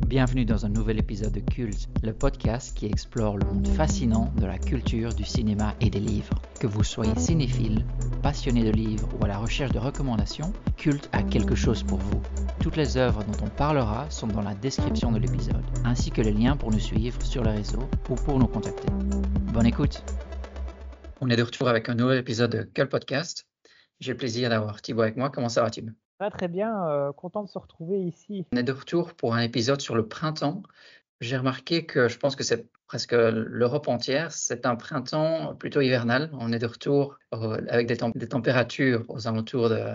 Bienvenue dans un nouvel épisode de Culte, le podcast qui explore le monde fascinant de la culture, du cinéma et des livres. Que vous soyez cinéphile, passionné de livres ou à la recherche de recommandations, Culte a quelque chose pour vous. Toutes les œuvres dont on parlera sont dans la description de l'épisode, ainsi que les liens pour nous suivre sur les réseaux ou pour nous contacter. Bonne écoute! On est de retour avec un nouvel épisode de Culte Podcast. J'ai le plaisir d'avoir Thibaut avec moi. Comment ça va, Thibaut? Très bien, content de se retrouver ici. On est de retour pour un épisode sur le printemps. J'ai remarqué que je pense que c'est presque l'Europe entière, c'est un printemps plutôt hivernal. On est de retour avec des températures aux alentours de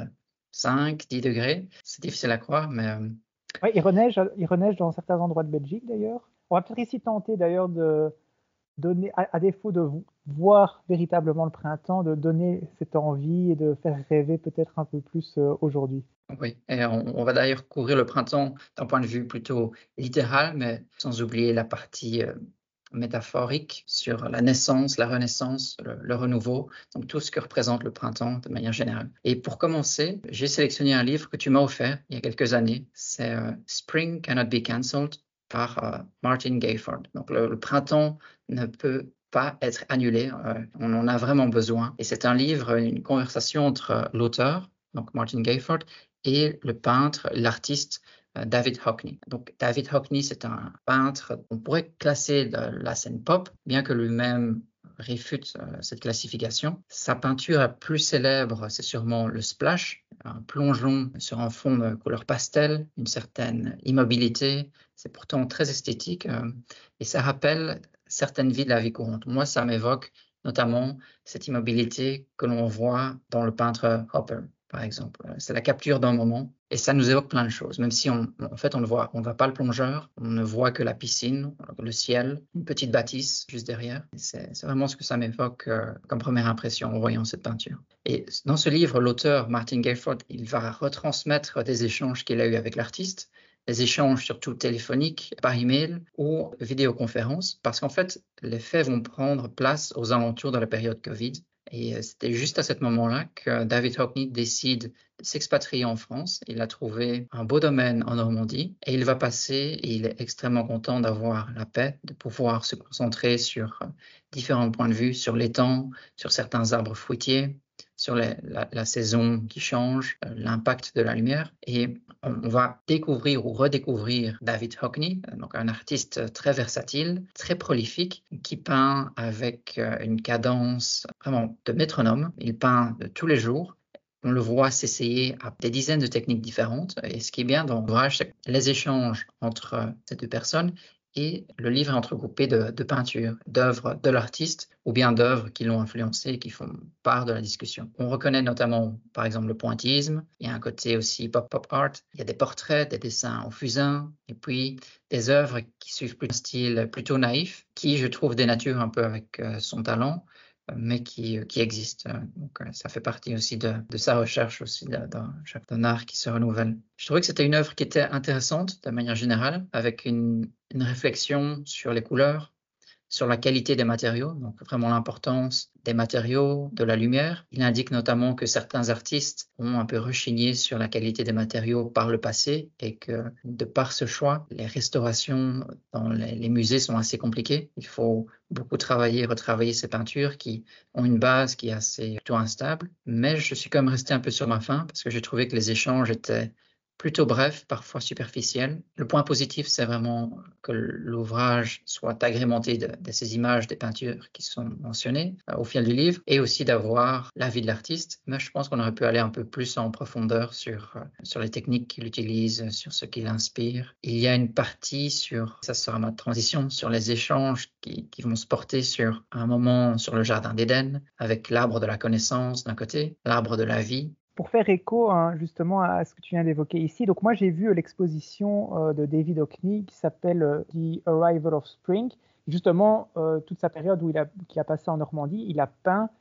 5-10 degrés. C'est difficile à croire, mais Ouais, il reneige dans certains endroits de Belgique d'ailleurs. On va peut-être ici tenter d'ailleurs de donner, à défaut de voir véritablement le printemps, de donner cette envie et de faire rêver peut-être un peu plus aujourd'hui. oui. Et on va d'ailleurs couvrir le printemps d'un point de vue plutôt littéral, mais sans oublier la partie métaphorique sur la naissance, la renaissance, le renouveau, donc tout ce que représente le printemps de manière générale. Et pour commencer, j'ai sélectionné un livre que tu m'as offert il y a quelques années. C'est Spring Cannot Be Cancelled par Martin Gayford. Donc le printemps ne peut pas être annulé, on en a vraiment besoin. Et c'est un livre, une conversation entre l'auteur, donc Martin Gayford, et le peintre, l'artiste David Hockney. Donc David Hockney, c'est un peintre qu'on pourrait classer de la scène pop, bien que lui-même réfute cette classification. Sa peinture la plus célèbre, c'est sûrement le splash, un plongeon sur un fond de couleur pastel, une certaine immobilité. C'est pourtant très esthétique et ça rappelle certaines vies de la vie courante. Moi, ça m'évoque notamment cette immobilité que l'on voit dans le peintre Hopper, par exemple. C'est la capture d'un moment et ça nous évoque plein de choses, même si en fait on ne voit pas le plongeur, on ne voit que la piscine, le ciel, une petite bâtisse juste derrière. C'est vraiment ce que ça m'évoque comme première impression en voyant cette peinture. Et dans ce livre, l'auteur Martin Gayford, il va retransmettre des échanges qu'il a eus avec l'artiste, des échanges surtout téléphoniques, par email ou vidéoconférence, parce qu'en fait, les faits vont prendre place aux alentours de la période Covid. Et c'était juste à ce moment-là que David Hockney décide de s'expatrier en France. Il a trouvé un beau domaine en Normandie et il va passer, et il est extrêmement content d'avoir la paix, de pouvoir se concentrer sur différents points de vue, sur l'étang, sur certains arbres fruitiers, sur la saison qui change, l'impact de la lumière. Et on va découvrir ou redécouvrir David Hockney, donc un artiste très versatile, très prolifique, qui peint avec une cadence vraiment de métronome. Il peint tous les jours. On le voit s'essayer à des dizaines de techniques différentes. Et ce qui est bien dans l'ouvrage, c'est que les échanges entre ces deux personnes et le livre est entrecoupé de peintures, d'œuvres de l'artiste ou bien d'œuvres qui l'ont influencé et qui font part de la discussion. On reconnaît notamment, par exemple, le pointillisme. Il y a un côté aussi pop art. Il y a des portraits, des dessins au fusain et puis des œuvres qui suivent un style plutôt naïf qui, je trouve, dénature un peu avec son talent, mais qui existe. Donc, ça fait partie aussi de sa recherche aussi d'un art qui se renouvelle. Je trouvais que c'était une œuvre qui était intéressante de manière générale, avec une réflexion sur les couleurs, sur la qualité des matériaux, donc vraiment l'importance des matériaux, de la lumière. Il indique notamment que certains artistes ont un peu rechigné sur la qualité des matériaux par le passé et que de par ce choix, les restaurations dans les musées sont assez compliquées. Il faut beaucoup travailler, retravailler ces peintures qui ont une base qui est assez plutôt instable. Mais je suis quand même resté un peu sur ma faim parce que j'ai trouvé que les échanges étaient plutôt bref, parfois superficiel. Le point positif, c'est vraiment que l'ouvrage soit agrémenté de ces images des peintures qui sont mentionnées au fil du livre et aussi d'avoir l'avis de l'artiste. Mais je pense qu'on aurait pu aller un peu plus en profondeur sur les techniques qu'il utilise, sur ce qu'il inspire. Il y a une partie ça sera ma transition, sur les échanges qui vont se porter sur un moment sur le jardin d'Éden avec l'arbre de la connaissance d'un côté, l'arbre de la vie. Pour faire écho justement à ce que tu viens d'évoquer ici, donc moi j'ai vu l'exposition de David Hockney qui s'appelle The Arrival of Spring. Justement, toute sa période qu'il a passé en Normandie, il a peint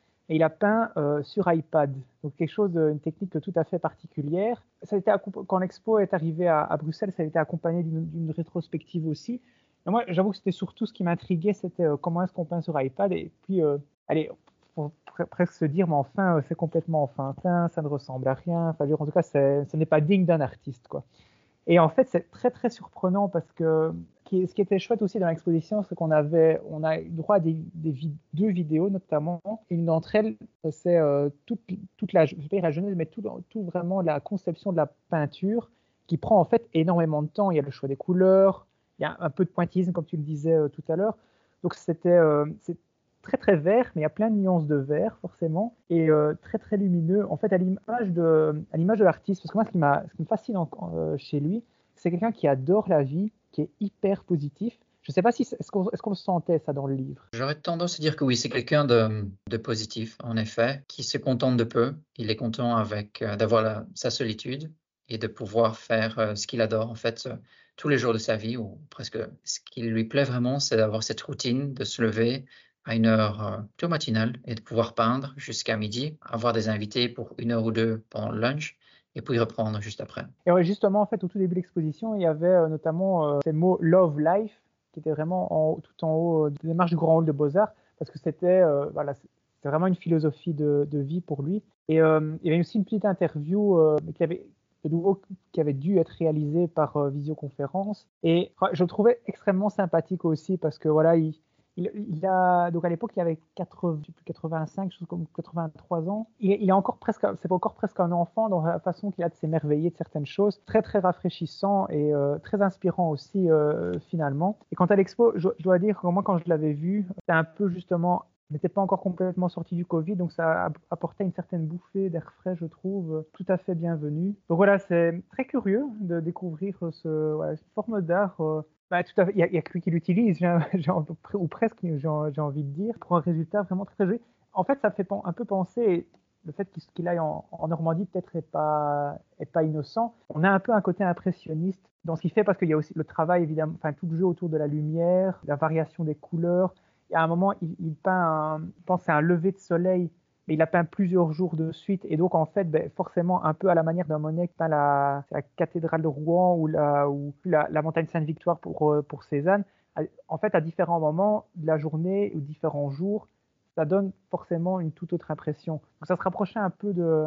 sur iPad. Donc quelque chose, une technique tout à fait particulière. Quand l'expo est arrivée à Bruxelles, ça a été accompagné d'une rétrospective aussi. Et moi, j'avoue que c'était surtout ce qui m'intriguait, c'était comment est-ce qu'on peint sur iPad. Et puis, allez, faut presque se dire, mais enfin, c'est complètement enfantin, ça ne ressemble à rien. Enfin, en tout cas, ce n'est pas digne d'un artiste, quoi. Et en fait, c'est très très surprenant parce que ce qui était chouette aussi dans l'exposition, c'est on a eu droit à deux vidéos notamment. Une d'entre elles, c'est toute la, je vais pas dire la genèse, mais tout vraiment la conception de la peinture qui prend en fait énormément de temps. Il y a le choix des couleurs, il y a un peu de pointillisme comme tu le disais tout à l'heure. Donc c'est très très vert, mais il y a plein de nuances de vert forcément et très très lumineux. En fait, à l'image de l'artiste, parce que moi ce qui me fascine chez lui, c'est quelqu'un qui adore la vie, qui est hyper positif. Je ne sais pas si est-ce qu'on sentait ça dans le livre. J'aurais tendance à dire que oui, c'est quelqu'un de positif, en effet, qui se contente de peu. Il est content avec d'avoir sa solitude et de pouvoir faire ce qu'il adore, en fait, tous les jours de sa vie, ou presque. Ce qui lui plaît vraiment, c'est d'avoir cette routine, de se lever à une heure plutôt matinale et de pouvoir peindre jusqu'à midi, avoir des invités pour 1 heure ou 2 pendant le lunch, et puis reprendre juste après. Et ouais, justement, en fait, au tout début de l'exposition, il y avait notamment ces mots Love Life, qui étaient vraiment tout en haut des marches du Grand Hall de Beaux-Arts, parce que voilà, c'était vraiment une philosophie de vie pour lui. Et il y avait aussi une petite interview de nouveau, qui avait dû être réalisée par visioconférence. Et je le trouvais extrêmement sympathique aussi, parce que voilà, donc à l'époque, il avait 85, chose comme 83 ans. Il est encore presque, c'est encore presque un enfant dans la façon qu'il a de s'émerveiller de certaines choses. Très, très rafraîchissant et très inspirant aussi, finalement. Et quant à l'expo, je dois dire que moi, quand je l'avais vu, c'était un peu justement, n'était pas encore complètement sorti du Covid, donc ça apportait une certaine bouffée d'air frais, je trouve, tout à fait bienvenue. Donc voilà, c'est très curieux de découvrir cette forme d'art. Bah, tout à fait. Il y a que lui qui l'utilise, ou presque, j'ai envie de dire, pour un résultat vraiment très, très joli. En fait, ça fait un peu penser, le fait qu'il aille en Normandie peut-être est pas innocent. On a un peu un côté impressionniste dans ce qu'il fait, parce qu'il y a aussi le travail, évidemment, enfin tout le jeu autour de la lumière, la variation des couleurs. Et à un moment, il peint, je pense que c'est un lever de soleil, mais il a peint plusieurs jours de suite. Et donc, en fait, forcément, un peu à la manière d'un Monet qui peint la cathédrale de Rouen ou la montagne Sainte-Victoire pour Cézanne, en fait, à différents moments de la journée ou différents jours, ça donne forcément une toute autre impression. Donc, ça se rapprochait un peu de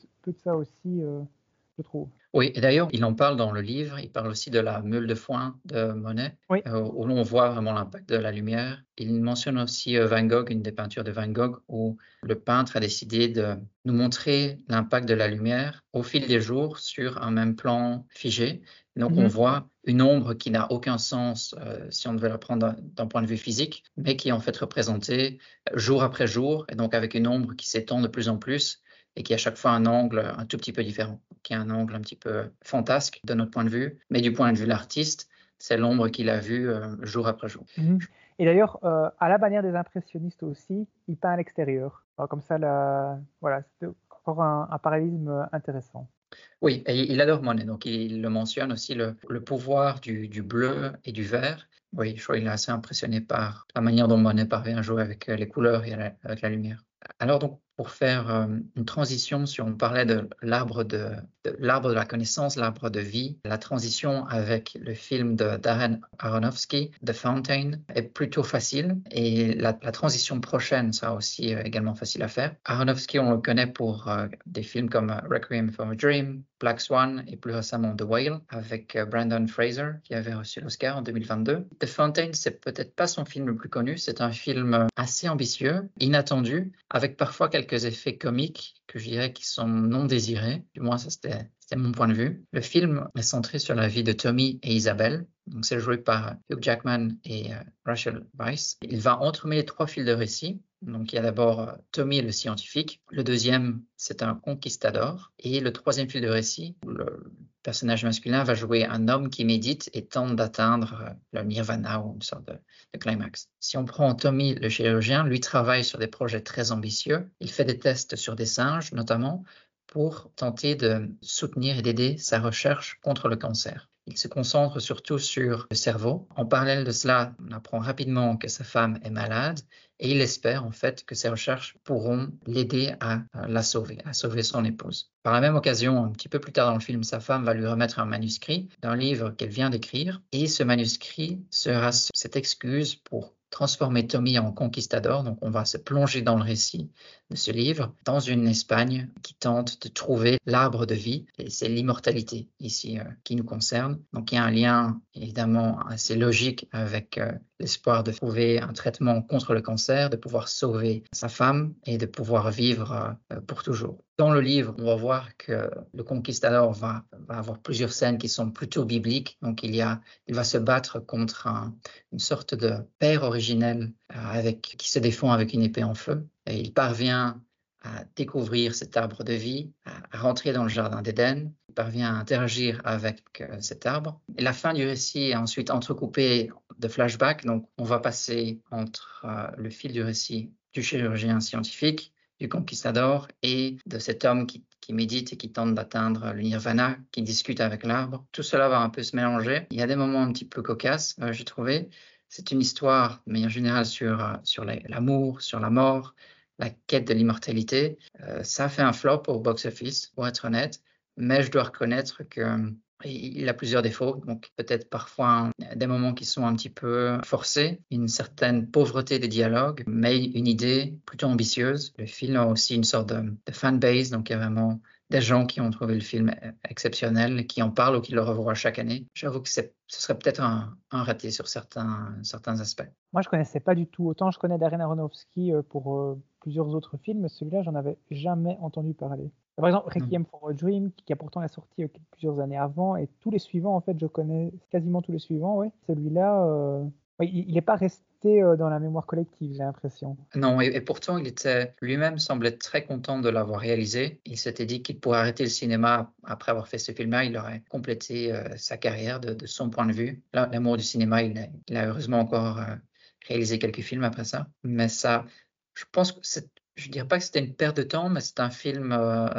ça aussi, je trouve. Oui, et d'ailleurs, il en parle dans le livre, il parle aussi de la meule de foin de Monet, Oui. où l'on voit vraiment l'impact de la lumière. Il mentionne aussi Van Gogh, une des peintures de Van Gogh, où le peintre a décidé de nous montrer l'impact de la lumière au fil des jours sur un même plan figé. Donc on voit une ombre qui n'a aucun sens si on devait la prendre d'un point de vue physique, mais qui est en fait représentée jour après jour, et donc avec une ombre qui s'étend de plus en plus, et qui a à chaque fois un angle un tout petit peu différent, qui a un angle un petit peu fantasque de notre point de vue, mais du point de vue de l'artiste, c'est l'ombre qu'il a vue jour après jour. Et d'ailleurs, à la manière des impressionnistes aussi, il peint à l'extérieur. Alors, comme ça, voilà, c'était encore un parallélisme intéressant. Oui, et il adore Monet, donc il le mentionne aussi, le pouvoir du bleu et du vert. Oui, je crois qu'il est assez impressionné par la manière dont Monet parvient à jouer avec les couleurs et avec la lumière. Alors donc, pour faire une transition, si on parlait de l'arbre de la connaissance, l'arbre de vie, la transition avec le film de Darren Aronofsky, The Fountain, est plutôt facile, et la transition prochaine sera aussi également facile à faire. Aronofsky, on le connaît pour des films comme Requiem for a Dream, Black Swan et plus récemment The Whale avec Brendan Fraser qui avait reçu l'Oscar en 2022. The Fountain, c'est peut-être pas son film le plus connu, c'est un film assez ambitieux, inattendu, avec parfois quelques effets comiques que je dirais qui sont non désirés. Du moins, ça c'était mon point de vue. Le film est centré sur la vie de Tommy et Isabelle. Donc, c'est joué par Hugh Jackman et Rachel Weisz. Il va entremêler 3 fils de récit. Donc, il y a d'abord Tommy le scientifique. Le deuxième, c'est un conquistador. Et le troisième fil de récit, le personnage masculin va jouer un homme qui médite et tente d'atteindre le nirvana ou une sorte de climax. Si on prend Tommy le chirurgien, lui travaille sur des projets très ambitieux. Il fait des tests sur des singes, notamment, pour tenter de soutenir et d'aider sa recherche contre le cancer. Il se concentre surtout sur le cerveau. En parallèle de cela, on apprend rapidement que sa femme est malade et il espère en fait que ses recherches pourront l'aider à la sauver, à sauver son épouse. Par la même occasion, un petit peu plus tard dans le film, sa femme va lui remettre un manuscrit d'un livre qu'elle vient d'écrire et ce manuscrit sera cette excuse pour transformer Tommy en conquistador. Donc, on va se plonger dans le récit de ce livre, dans une Espagne qui tente de trouver l'arbre de vie. Et c'est l'immortalité ici qui nous concerne. Donc, il y a un lien évidemment assez logique avec l'espoir de trouver un traitement contre le cancer, de pouvoir sauver sa femme et de pouvoir vivre pour toujours. Dans le livre, on va voir que le conquistador va avoir plusieurs scènes qui sont plutôt bibliques. Donc, il va se battre contre une sorte de père originel qui se défend avec une épée en feu. Et il parvient à découvrir cet arbre de vie, à rentrer dans le jardin d'Éden. Il parvient à interagir avec cet arbre. Et la fin du récit est ensuite entrecoupée de flashbacks. Donc, on va passer entre le fil du récit du chirurgien scientifique, du conquistador et de cet homme qui médite et qui tente d'atteindre le nirvana, qui discute avec l'arbre. Tout cela va un peu se mélanger. Il y a des moments un petit peu cocasses, j'ai trouvé. C'est une histoire, de manière générale, sur l'amour, sur la mort, la quête de l'immortalité. Ça a fait un flop au box-office, pour être honnête, mais je dois reconnaître qu'il a plusieurs défauts, donc peut-être parfois des moments qui sont un petit peu forcés, une certaine pauvreté des dialogues, mais une idée plutôt ambitieuse. Le film a aussi une sorte de fanbase, donc il y a vraiment des gens qui ont trouvé le film exceptionnel, qui en parlent ou qui le revoient chaque année. J'avoue que ce serait peut-être un raté sur certains aspects. Moi, je connaissais pas du tout. Autant je connais Darren Aronofsky pour plusieurs autres films, mais celui-là, j'en avais jamais entendu parler. Par exemple, Requiem for a Dream, qui a pourtant est sorti plusieurs années avant, et tous les suivants, en fait, je connais quasiment tous les suivants. Ouais. Celui-là, il n'est pas resté dans la mémoire collective, j'ai l'impression. Non, et pourtant, lui-même semblait très content de l'avoir réalisé. Il s'était dit qu'il pourrait arrêter le cinéma après avoir fait ce film-là. Il aurait complété sa carrière de son point de vue. L'amour du cinéma, il a heureusement encore réalisé quelques films après ça. Mais ça, je pense que je dirais pas que c'était une perte de temps, mais c'est un film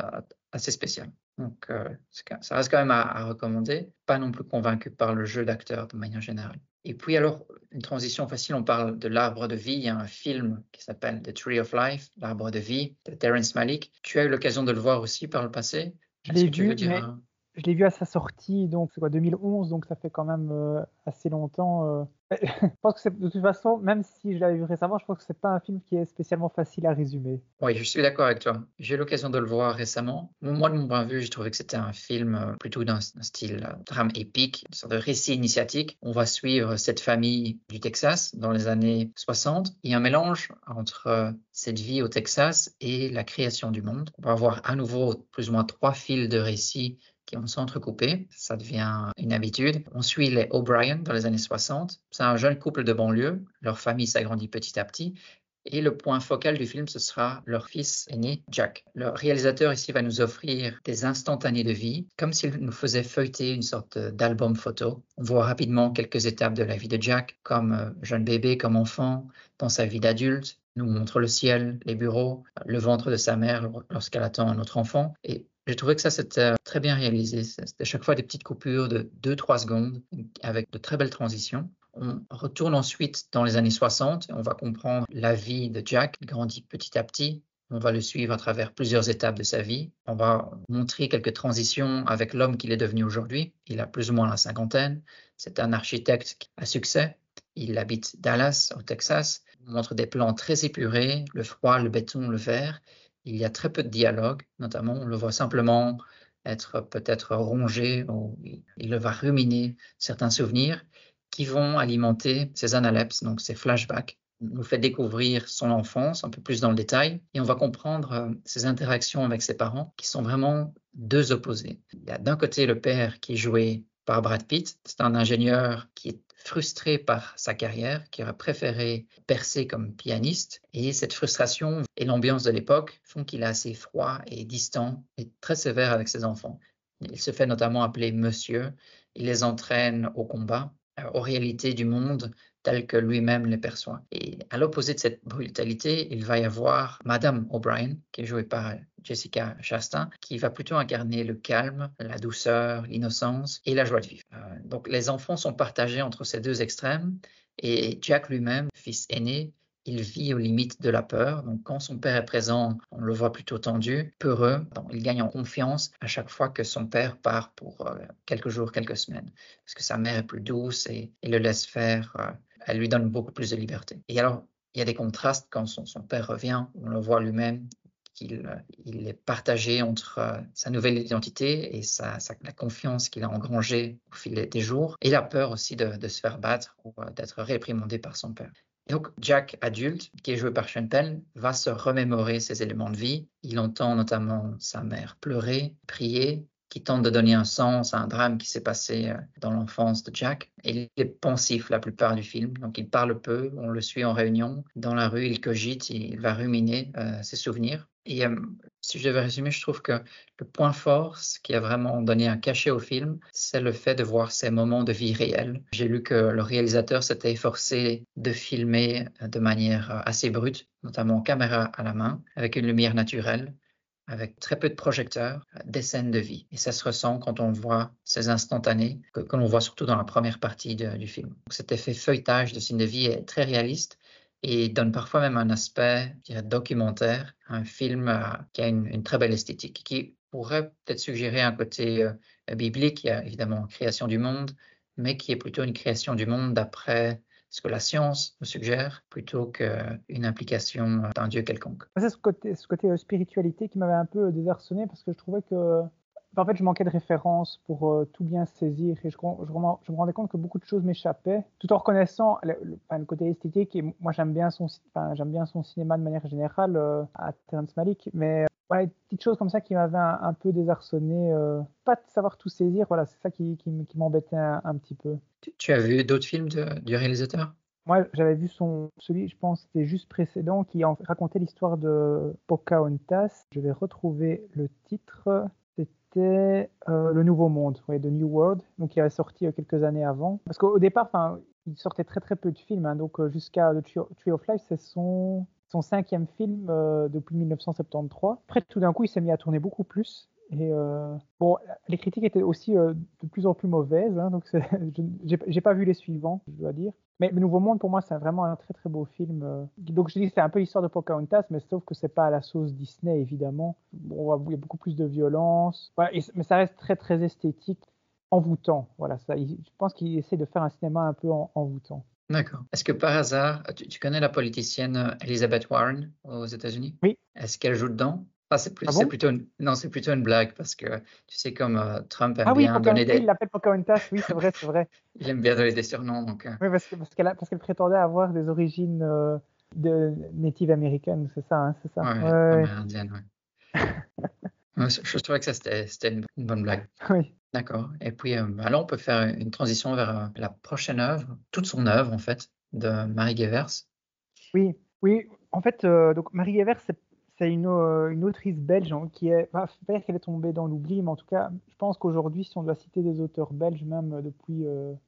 assez spécial. Donc, ça reste quand même à recommander. Pas non plus convaincu par le jeu d'acteur de manière générale. Et puis alors, une transition facile, on parle de l'arbre de vie. Il y a un film qui s'appelle The Tree of Life, l'arbre de vie, de Terrence Malick. Tu as eu l'occasion de le voir aussi par le passé? Je l'ai vu, mais je l'ai vu à sa sortie, donc c'est quoi, 2011, donc ça fait quand même assez longtemps. Je pense que de toute façon, même si je l'avais vu récemment, je pense que c'est pas un film qui est spécialement facile à résumer. Oui, je suis d'accord avec toi. J'ai eu l'occasion de le voir récemment. Moi, de mon point de vue, j'ai trouvé que c'était un film plutôt d'un style drame épique, une sorte de récit initiatique. On va suivre cette famille du Texas dans les années 60. Il y a un mélange entre cette vie au Texas et la création du monde. On va avoir à nouveau plus ou moins 3 fils de récits qui vont s'entrecouper. Ça devient une habitude. On suit les O'Brien dans les années 60. C'est un jeune couple de banlieue. Leur famille s'agrandit petit à petit. Et le point focal du film, ce sera leur fils aîné, Jack. Le réalisateur ici va nous offrir des instantanés de vie, comme s'il nous faisait feuilleter une sorte d'album photo. On voit rapidement quelques étapes de la vie de Jack, comme jeune bébé, comme enfant, dans sa vie d'adulte. Il nous montre le ciel, les bureaux, le ventre de sa mère lorsqu'elle attend un autre enfant. Et j'ai trouvé que ça, c'était très bien réalisé. C'était chaque fois des petites coupures de 2-3 secondes avec de très belles transitions. On retourne ensuite dans les années 60 et on va comprendre la vie de Jack. Il grandit petit à petit. On va le suivre à travers plusieurs étapes de sa vie. On va montrer quelques transitions avec l'homme qu'il est devenu aujourd'hui. Il a plus ou moins la cinquantaine. C'est un architecte à succès. Il habite Dallas, au Texas. On montre des plans très épurés, le froid, le béton, le verre. Il y a très peu de dialogue, notamment. On le voit simplement être peut-être rongé ou il va ruminer certains souvenirs qui vont alimenter ces analepses, donc ces flashbacks. On nous fait découvrir son enfance un peu plus dans le détail et on va comprendre ses interactions avec ses parents qui sont vraiment deux opposés. Il y a d'un côté le père qui est joué par Brad Pitt. C'est un ingénieur qui est frustré par sa carrière, qui aurait préféré percer comme pianiste. Et cette frustration et l'ambiance de l'époque font qu'il est assez froid et distant et très sévère avec ses enfants. Il se fait notamment appeler monsieur. Il les entraîne au combat, aux réalités du monde telles que lui-même les perçoit. Et à l'opposé de cette brutalité, il va y avoir Madame O'Brien, qui est jouée par Jessica Chastain, qui va plutôt incarner le calme, la douceur, l'innocence et la joie de vivre. Donc les enfants sont partagés entre ces deux extrêmes et Jack lui-même, fils aîné, il vit aux limites de la peur. Donc quand son père est présent, on le voit plutôt tendu, peureux. Donc, il gagne en confiance à chaque fois que son père part pour quelques jours, quelques semaines. Parce que sa mère est plus douce et le laisse faire elle lui donne beaucoup plus de liberté. Et alors, il y a des contrastes quand son père revient, on le voit lui-même, qu'il est partagé entre sa nouvelle identité et la confiance qu'il a engrangée au fil des jours, et la peur aussi de se faire battre ou d'être réprimandé par son père. Et donc, Jack, adulte, qui est joué par Sean Penn, va se remémorer ses éléments de vie. Il entend notamment sa mère pleurer, prier, qui tente de donner un sens à un drame qui s'est passé dans l'enfance de Jack. Et il est pensif la plupart du film, donc il parle peu, on le suit en réunion. Dans la rue, il cogite, il va ruminer ses souvenirs. Et si je devais résumer, je trouve que le point fort, ce qui a vraiment donné un cachet au film, c'est le fait de voir ces moments de vie réels. J'ai lu que le réalisateur s'était efforcé de filmer de manière assez brute, notamment caméra à la main, avec une lumière naturelle, avec très peu de projecteurs, des scènes de vie. Et ça se ressent quand on voit ces instantanés, que l'on voit surtout dans la première partie du film. Donc cet effet feuilletage de scènes de vie est très réaliste et donne parfois même un aspect, je dirais, documentaire, un film qui a une très belle esthétique, qui pourrait peut-être suggérer un côté biblique. Il y a évidemment création du monde, mais qui est plutôt une création du monde d'après ce que la science me suggère, plutôt qu'une implication d'un Dieu quelconque. C'est ce côté spiritualité qui m'avait un peu désarçonné parce que je trouvais que, en fait, je manquais de références pour tout bien saisir et je me rendais compte que beaucoup de choses m'échappaient, tout en reconnaissant le côté esthétique. Et moi, j'aime bien son cinéma de manière générale, à Terrence Malick, mais voilà, des petites choses comme ça qui m'avaient un peu désarçonné, pas de savoir tout saisir. Voilà, c'est ça qui m'embêtait un petit peu. Tu as vu d'autres films du réalisateur? Moi, j'avais vu celui, je pense, c'était juste précédent, qui racontait l'histoire de Pocahontas. Je vais retrouver le titre. C'était Le Nouveau Monde, ouais, The New World, donc qui avait sorti quelques années avant. Parce qu'au départ, il sortait très très peu de films, hein, donc jusqu'à The Tree of Life, c'est son 5e film depuis 1973. Après, tout d'un coup, il s'est mis à tourner beaucoup plus. Et bon, les critiques étaient aussi de plus en plus mauvaises, hein, donc j'ai pas vu les suivants, je dois dire. Mais Le Nouveau Monde, pour moi, c'est vraiment un très très beau film. Donc je dis que c'est un peu l'histoire de Pocahontas, mais sauf que c'est pas à la sauce Disney, évidemment. Bon, il y a beaucoup plus de violence, voilà, mais ça reste très très esthétique, envoûtant. Voilà, je pense qu'il essaie de faire un cinéma un peu envoûtant. D'accord. Est-ce que par hasard, tu connais la politicienne Elizabeth Warren aux États-Unis? Oui. Est-ce qu'elle joue dedans? Ah, c'est Ah bon? plutôt non, c'est plutôt une blague parce que tu sais comme Trump aime Ah oui, bien donner oui, il l'appelle Pocahontas, oui, c'est vrai, c'est vrai. il aime bien donner des surnoms donc Oui, parce qu'elle prétendait avoir des origines de native américaines, c'est ça, hein, c'est ça. ouais, Ouais, amérindienne, ouais. Ouais, je trouvais que ça c'était une bonne blague. oui. D'accord. Et puis alors on peut faire une transition vers la prochaine œuvre, toute son œuvre en fait, de Mary Gevers. Oui, oui. En fait, donc Marie Evers, c'est une autrice belge, hein, qui est, enfin, faut pas dire qu'elle est tombée dans l'oubli, mais en tout cas, je pense qu'aujourd'hui, si on doit citer des auteurs belges, même depuis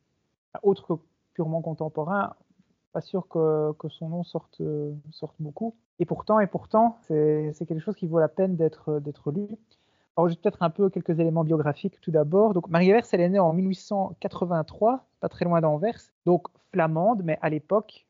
autres que purement contemporains, pas sûr que son nom sorte beaucoup. Et pourtant, c'est quelque chose qui vaut la peine d'être lu. Alors, juste peut-être un peu quelques éléments biographiques tout d'abord. Donc, Marie Evers, elle est née en 1883, pas très loin d'Anvers, donc flamande, mais à l'époque,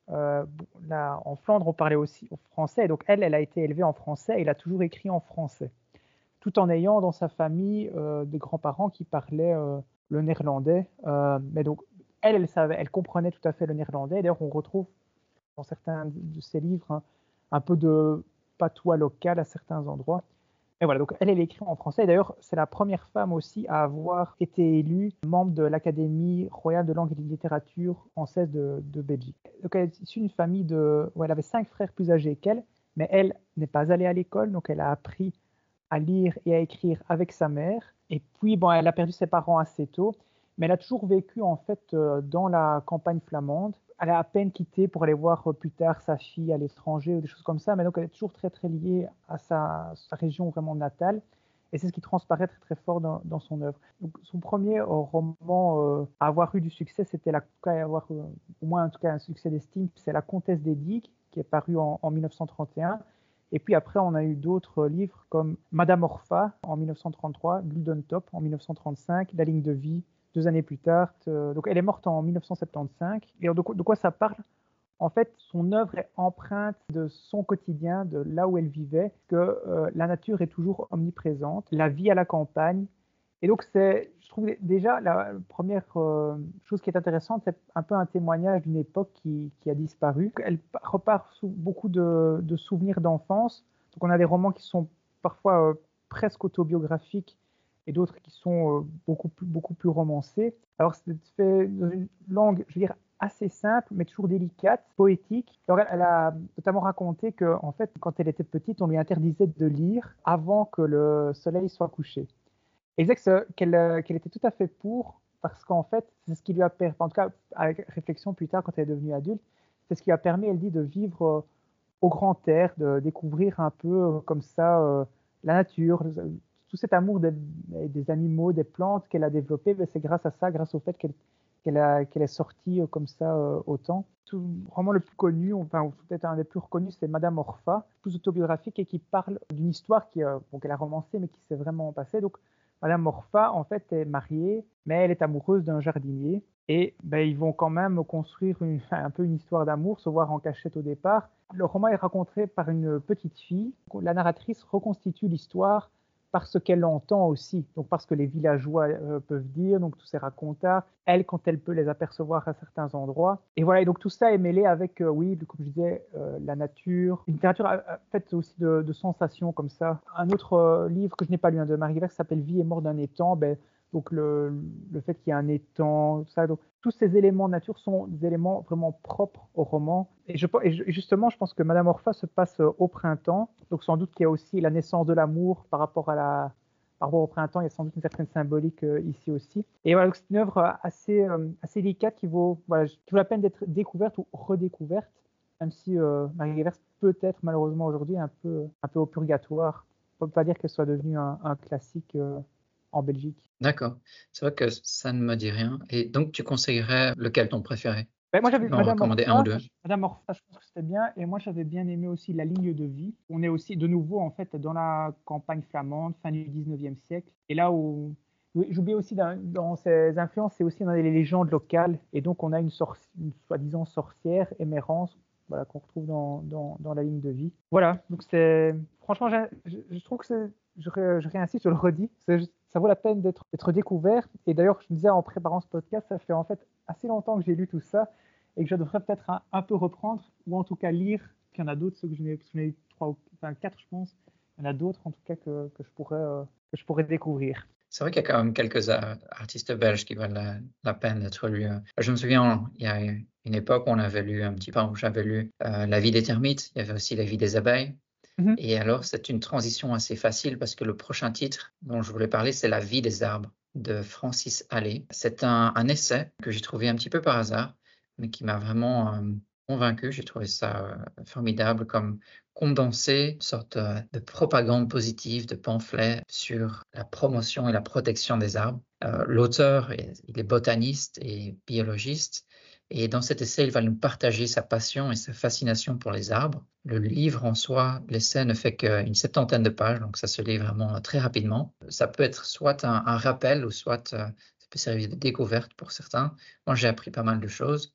là, en Flandre, on parlait aussi français. Donc, elle a été élevée en français et elle a toujours écrit en français, tout en ayant dans sa famille des grands-parents qui parlaient le néerlandais. Mais donc, elle savait, elle comprenait tout à fait le néerlandais. D'ailleurs, on retrouve dans certains de ses livres un peu de patois local à certains endroits. Et voilà, donc elle écrit en français. D'ailleurs, c'est la première femme aussi à avoir été élue membre de l'Académie royale de langue et de littérature française de Belgique. Donc elle est issue d'une famille elle avait 5 frères plus âgés qu'elle, mais elle n'est pas allée à l'école, donc elle a appris à lire et à écrire avec sa mère. Et puis, bon, elle a perdu ses parents assez tôt, mais elle a toujours vécu en fait dans la campagne flamande. Elle a à peine quitté pour aller voir plus tard sa fille à l'étranger ou des choses comme ça, mais donc elle est toujours très très liée à sa région vraiment natale. Et c'est ce qui transparaît très très fort dans son œuvre. Donc, son premier roman à avoir eu du succès, c'était avoir au moins en tout cas un succès d'estime, c'est La Comtesse des Digues, qui est paru en 1931. Et puis après, on a eu d'autres livres comme Madame Orpha en 1933, L'Île on Top en 1935, La ligne de vie 2 années plus tard. Donc elle est morte en 1975. Et de quoi ça parle? En fait, son œuvre est empreinte de son quotidien, de là où elle vivait, que la nature est toujours omniprésente, la vie à la campagne Et donc, je trouve déjà la première chose qui est intéressante, c'est un peu un témoignage d'une époque qui a disparu. Elle repart sous beaucoup de souvenirs d'enfance. Donc, on a des romans qui sont parfois presque autobiographiques et d'autres qui sont beaucoup plus romancés. Alors, c'est fait dans une langue, je veux dire, assez simple, mais toujours délicate, poétique. Alors, elle a notamment raconté que, en fait, quand elle était petite, on lui interdisait de lire avant que le soleil soit couché. Et je disais qu'elle était tout à fait pour, parce qu'en fait, c'est ce qui lui a permis, en tout cas, avec réflexion plus tard, quand elle est devenue adulte, c'est ce qui lui a permis, elle dit, de vivre au grand air, de découvrir un peu comme ça la nature, tout cet amour des animaux, des plantes qu'elle a développé, ben, c'est grâce à ça, grâce au fait qu'elle est sortie comme ça autant. Vraiment le plus connu, enfin peut-être un des plus reconnus, c'est Madame Orpha, plus autobiographique et qui parle d'une histoire qu'elle a romancée mais qui s'est vraiment passée. Donc Madame Orpha, en fait, est mariée, mais elle est amoureuse d'un jardinier. Et ben, ils vont quand même construire un peu une histoire d'amour, se voir en cachette au départ. Le roman est raconté par une petite fille. La narratrice reconstitue l'histoire par ce qu'elle entend aussi, donc parce que les villageois peuvent dire, donc tous ces racontars, elle, quand elle peut les apercevoir à certains endroits. Et voilà, et donc tout ça est mêlé avec, oui, comme je disais, la nature, une littérature faite aussi de sensations comme ça. Un autre livre que je n'ai pas lu, de Marie Verse, s'appelle Vie et mort d'un étang, ben, donc le fait qu'il y ait un étang, tout ça, donc tous ces éléments de nature sont des éléments vraiment propres au roman. Et justement, je pense que Madame Orpha se passe au printemps, donc sans doute qu'il y a aussi la naissance de l'amour par rapport au printemps, il y a sans doute une certaine symbolique ici aussi. Et voilà, c'est une œuvre assez délicate qui vaut la peine d'être découverte ou redécouverte, même si Marie Guévers peut être malheureusement aujourd'hui un peu au purgatoire. On ne peut pas dire qu'elle soit devenue un classique en Belgique. D'accord. C'est vrai que ça ne me dit rien. Et donc, tu conseillerais lequel ton préféré? Ben, moi, Tu j'avais peux m'en recommander un ou deux? Madame Orpha, je pense que c'était bien. Et moi, j'avais bien aimé aussi La ligne de vie. On est aussi de nouveau, en fait, dans la campagne flamande, fin du 19e siècle. Et là où, oui, j'oublie aussi, dans ses influences, c'est aussi dans les légendes locales. Et donc, on a une soi-disant sorcière, Émérance, voilà, qu'on retrouve dans La ligne de vie. Voilà, donc franchement, je trouve que je réinsiste, je le redis, ça vaut la peine d'être découvert. Et d'ailleurs, je me disais en préparant ce podcast, ça fait en fait assez longtemps que j'ai lu tout ça et que je devrais peut-être un peu reprendre ou en tout cas lire. Puis il y en a d'autres, ceux que j'en ai eu quatre, je pense. Il y en a d'autres en tout cas que je pourrais découvrir. C'est vrai qu'il y a quand même quelques artistes belges qui valent la peine d'être lus. Je me souviens, il y a une époque où on avait lu un petit peu, où j'avais lu La vie des termites, il y avait aussi La vie des abeilles. Mm-hmm. Et alors, c'est une transition assez facile parce que le prochain titre dont je voulais parler, c'est La vie des arbres de Francis Allais. C'est un essai que j'ai trouvé un petit peu par hasard, mais qui m'a vraiment convaincu. J'ai trouvé ça formidable comme condensé, une sorte de propagande positive, de pamphlet sur la promotion et la protection des arbres. L'auteur, il est botaniste et biologiste. Et dans cet essai, il va nous partager sa passion et sa fascination pour les arbres. Le livre en soi, l'essai ne fait qu'une 70aine de pages, donc ça se lit vraiment très rapidement. Ça peut être soit un rappel ou soit ça peut servir de découverte pour certains. Moi, j'ai appris pas mal de choses.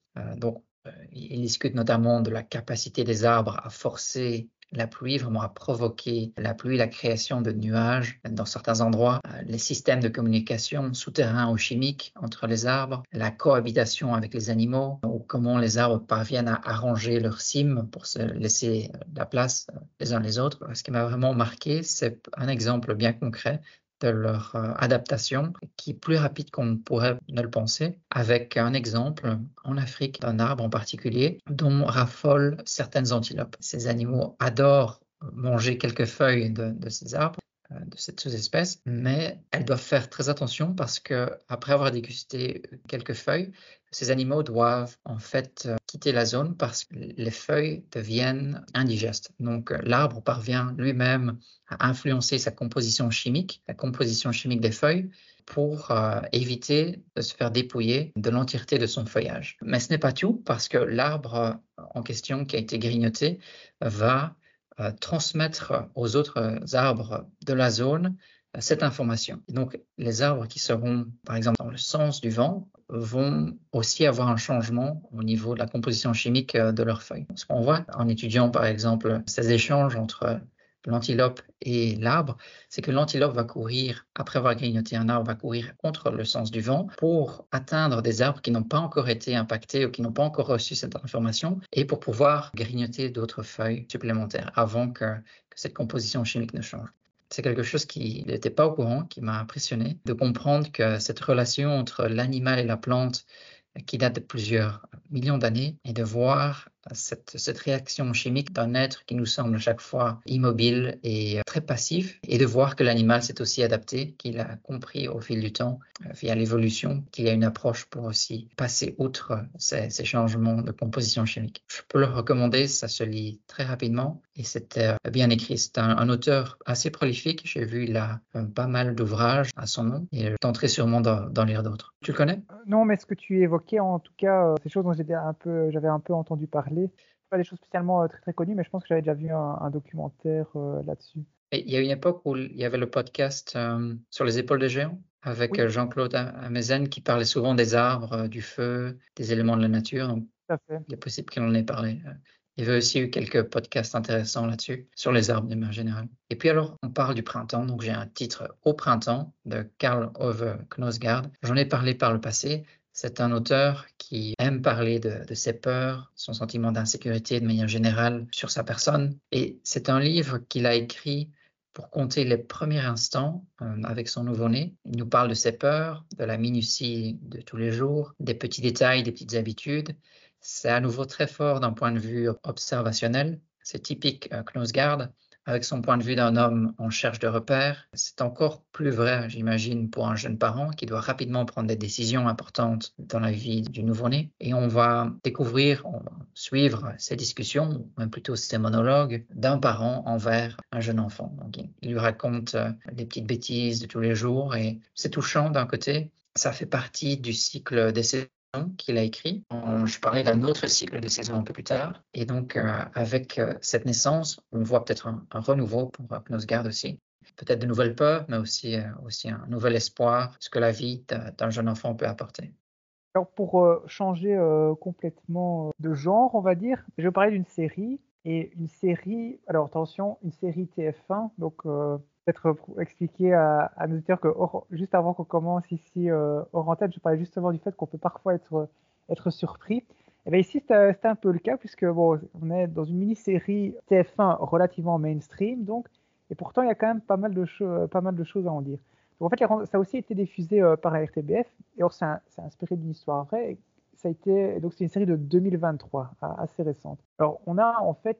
Il discute notamment de la capacité des arbres à forcer la pluie, vraiment à provoquer la pluie, la création de nuages dans certains endroits, les systèmes de communication souterrains ou chimiques entre les arbres, la cohabitation avec les animaux, ou comment les arbres parviennent à arranger leurs cimes pour se laisser de la place les uns les autres. Ce qui m'a vraiment marqué, c'est un exemple bien concret de leur adaptation, qui est plus rapide qu'on ne pourrait ne le penser, avec un exemple en Afrique d'un arbre en particulier dont raffolent certaines antilopes. Ces animaux adorent manger quelques feuilles de ces arbres, de cette sous-espèce, mais elles doivent faire très attention parce que après avoir dégusté quelques feuilles, ces animaux doivent en fait quitter la zone parce que les feuilles deviennent indigestes. Donc l'arbre parvient lui-même à influencer sa composition chimique, la composition chimique des feuilles, pour éviter de se faire dépouiller de l'entièreté de son feuillage. Mais ce n'est pas tout, parce que l'arbre en question qui a été grignoté va transmettre aux autres arbres de la zone cette information. Et donc, les arbres qui seront, par exemple, dans le sens du vent, vont aussi avoir un changement au niveau de la composition chimique de leurs feuilles. Ce qu'on voit en étudiant, par exemple, ces échanges entre l'antilope et l'arbre, c'est que l'antilope va courir, après avoir grignoté un arbre, va courir contre le sens du vent pour atteindre des arbres qui n'ont pas encore été impactés ou qui n'ont pas encore reçu cette information et pour pouvoir grignoter d'autres feuilles supplémentaires avant que cette composition chimique ne change. C'est quelque chose qu'il n'était pas au courant, qui m'a impressionné, de comprendre que cette relation entre l'animal et la plante qui date de plusieurs millions d'années et de voir cette réaction chimique d'un être qui nous semble à chaque fois immobile et très passif et de voir que l'animal s'est aussi adapté, qu'il a compris au fil du temps via l'évolution qu'il y a une approche pour aussi passer outre ces changements de composition chimique. Je peux le recommander, ça se lit très rapidement et c'est bien écrit. C'est un auteur assez prolifique, j'ai vu il a pas mal d'ouvrages à son nom et je tenterai sûrement d'en lire d'autres. Tu le connais? Non, mais ce que tu évoquais, en tout cas, c'est des choses dont j'avais un peu entendu parler. Pas des choses spécialement très très connues, mais je pense que j'avais déjà vu un documentaire là-dessus. Et il y a une époque où il y avait le podcast Sur les épaules des géants avec Oui, Jean-Claude Amezen qui parlait souvent des arbres, du feu, des éléments de la nature. Donc, tout à fait. il est possible qu'il en ait parlé. Il y avait aussi eu quelques podcasts intéressants là-dessus, sur les arbres de manière générale. Et puis alors, on parle du printemps. Donc, j'ai un titre Au printemps de Karl Ove Knausgaard. J'en ai parlé par le passé. C'est un auteur qui aime parler de ses peurs, son sentiment d'insécurité de manière générale sur sa personne. Et c'est un livre qu'il a écrit pour compter les premiers instants avec son nouveau-né. Il nous parle de ses peurs, de la minutie de tous les jours, des petits détails, des petites habitudes. C'est à nouveau très fort d'un point de vue observationnel. C'est typique Knausgaard, avec son point de vue d'un homme en cherche de repères. C'est encore plus vrai, j'imagine, pour un jeune parent qui doit rapidement prendre des décisions importantes dans la vie du nouveau-né. Et on va suivre ces discussions, ou même plutôt ces monologues, d'un parent envers un jeune enfant. Donc, il lui raconte des petites bêtises de tous les jours et c'est touchant d'un côté. Ça fait partie du cycle des saisons qu'il a écrit. Je parlais d'un autre cycle de saison un peu plus tard. Et donc, avec cette naissance, on voit peut-être un renouveau pour Knausgaard aussi. Peut-être de nouvelles peurs, mais aussi un nouvel espoir, ce que la vie d'un jeune enfant peut apporter. Alors pour changer complètement de genre, on va dire, je vais parler d'une série. Et une série, alors attention, une série TF1. Donc peut-être pour expliquer à nos auditeurs que juste avant qu'on commence ici hors antenne, je parlais justement du fait qu'on peut parfois être surpris. Et bien ici, c'était un peu le cas, puisque bon, on est dans une mini-série TF1 relativement mainstream, donc, et pourtant il y a quand même pas mal de choses à en dire. Donc, en fait, ça a aussi été diffusé par la RTBF, et alors c'est inspiré d'une histoire vraie. Et donc c'est une série de 2023, assez récente. Alors on a en fait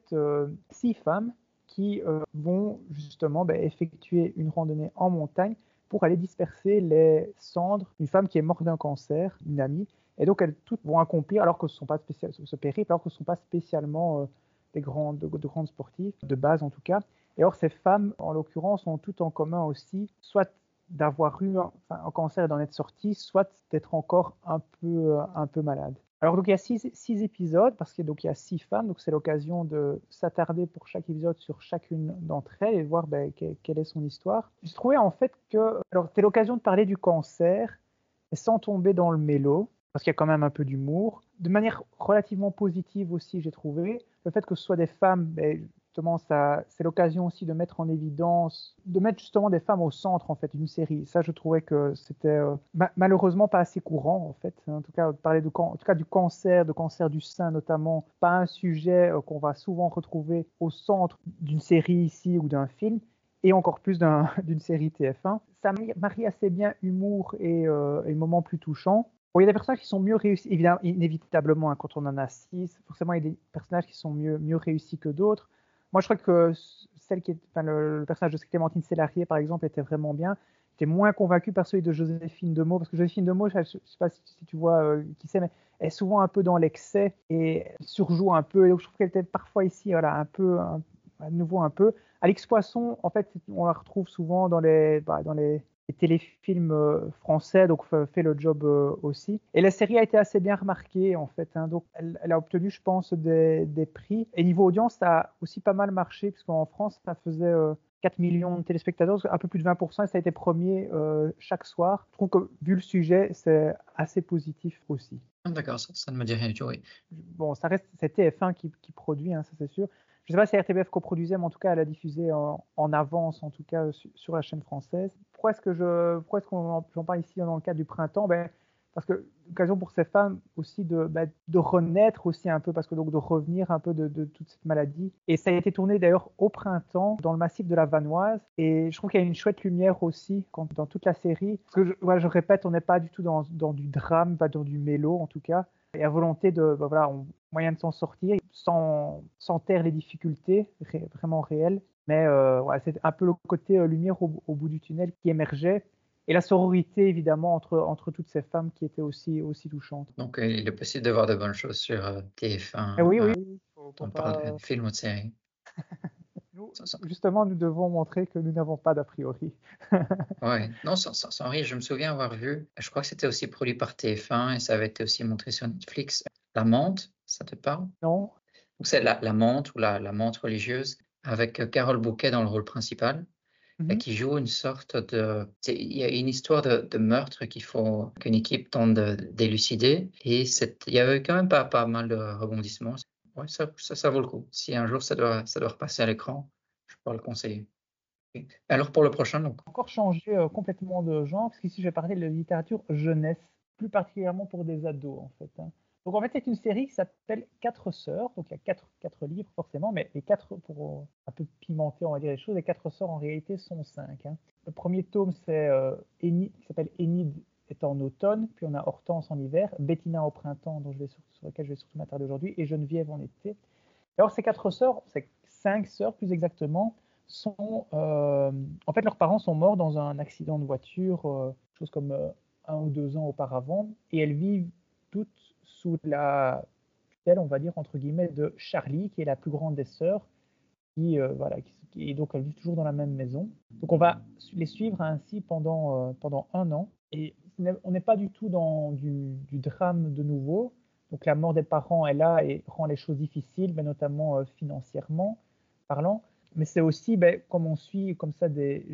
6 femmes qui vont justement effectuer une randonnée en montagne pour aller disperser les cendres d'une femme qui est morte d'un cancer, une amie. Et donc elles toutes vont accomplir, alors que ce sont pas ce périple, alors que ce ne sont pas spécialement de grandes sportives, de base en tout cas. Et or ces femmes, en l'occurrence, ont toutes en commun aussi, soit d'avoir eu un cancer et d'en être sorti, soit d'être encore un peu malade. Alors donc il y a 6 épisodes, parce qu'il y a 6 femmes, donc c'est l'occasion de s'attarder pour chaque épisode sur chacune d'entre elles et de voir quelle est son histoire. J'ai trouvé en fait que, alors c'était l'occasion de parler du cancer, sans tomber dans le mélo, parce qu'il y a quand même un peu d'humour, de manière relativement positive aussi, j'ai trouvé. Le fait que ce soit des femmes, justement, c'est l'occasion aussi de mettre en évidence, de mettre justement des femmes au centre en fait d'une série. Ça, je trouvais que c'était malheureusement pas assez courant en fait. En tout cas, parler en tout cas du cancer, de cancer du sein notamment, pas un sujet qu'on va souvent retrouver au centre d'une série ici ou d'un film. Et encore plus d'une série TF1. Ça marie assez bien humour et moments plus touchants. Bon, il y a des personnages qui sont mieux réussis, évidemment, inévitablement, hein, quand on en a 6, forcément il y a des personnages qui sont mieux réussis que d'autres. Moi, je crois que le personnage de Clémentine Sélarié, par exemple, était vraiment bien. J'étais moins convaincu par celui de Joséphine Demeaux, parce que Joséphine Demeaux, je ne sais pas si tu vois qui c'est, mais elle est souvent un peu dans l'excès et elle surjoue un peu. Et donc, je trouve qu'elle était parfois ici, voilà, à nouveau un peu. Alix Poisson, en fait, on la retrouve souvent dans les téléfilms français, donc fait le job aussi. Et la série a été assez bien remarquée, en fait. Hein, donc, elle a obtenu, je pense, des prix. Et niveau audience, ça a aussi pas mal marché, puisqu'en France, ça faisait 4 millions de téléspectateurs, un peu plus de 20%, et ça a été premier chaque soir. Je trouve que, vu le sujet, c'est assez positif aussi. D'accord, ça ne me dit rien du tout, oui. Bon, ça reste, c'est TF1 qui produit, hein, ça c'est sûr. Je ne sais pas si RTBF coproduisait, mais en tout cas, elle a diffusé en avance, en tout cas, sur la chaîne française. Pourquoi est-ce qu'on j'en parle ici dans le cadre du printemps? Parce que l'occasion pour ces femmes aussi de renaître aussi un peu, parce que donc de revenir un peu de toute cette maladie. Et ça a été tourné d'ailleurs au printemps dans le massif de la Vanoise. Et je trouve qu'il y a une chouette lumière aussi dans toute la série. Parce que je répète, on n'est pas du tout dans du drame, pas dans du mélo en tout cas. Il y a volonté moyen de s'en sortir sans taire les difficultés vraiment réelles. Mais c'est un peu le côté lumière au bout du tunnel qui émergeait. Et la sororité, évidemment, entre toutes ces femmes qui étaient aussi touchantes. Donc, il est possible de voir de bonnes choses sur TF1. Oui, faut On parle pas... de films ou de séries. Nous, Sans- justement, nous devons montrer que nous n'avons pas d'a priori. Ouais, non, sans rire, je me souviens avoir vu, je crois que c'était aussi produit par TF1 et ça avait été aussi montré sur Netflix. La Menthe, ça te parle? Non? Donc, c'est la Menthe ou la Menthe religieuse avec Carole Bouquet dans le rôle principal. Et Mhm. qui joue une sorte de... Il y a une histoire de meurtre qu'il faut qu'une équipe tente d'élucider. Et il y avait quand même pas mal de rebondissements. Ouais, ça vaut le coup. Si un jour ça doit repasser à l'écran, je peux le conseiller. Et alors pour le prochain, donc. Encore changer complètement de genre, parce qu'ici, je vais parler de la littérature jeunesse, plus particulièrement pour des ados, en fait. Hein. Donc, en fait, c'est une série qui s'appelle Quatre sœurs. Donc, il y a quatre livres, forcément, mais les quatre, pour un peu pimenter, on va dire les choses, les quatre sœurs, en réalité, sont cinq. Hein. Le premier tome, c'est qui s'appelle Enid est en automne, puis on a Hortense en hiver, Bettina au printemps, sur laquelle je vais surtout m'attarder aujourd'hui, et Geneviève en été. Alors, ces quatre sœurs, c'est cinq sœurs plus exactement, en fait, leurs parents sont morts dans un accident de voiture, chose comme 1 ou 2 ans auparavant, et elles vivent toutes sous la tutelle, on va dire, entre guillemets, de Charlie, qui est la plus grande des sœurs, et donc elles vivent toujours dans la même maison. Donc on va les suivre ainsi pendant 1 an, et on n'est pas du tout dans du drame de nouveau. Donc la mort des parents est là et rend les choses difficiles, mais notamment financièrement parlant. Mais c'est aussi, comme on suit comme ça des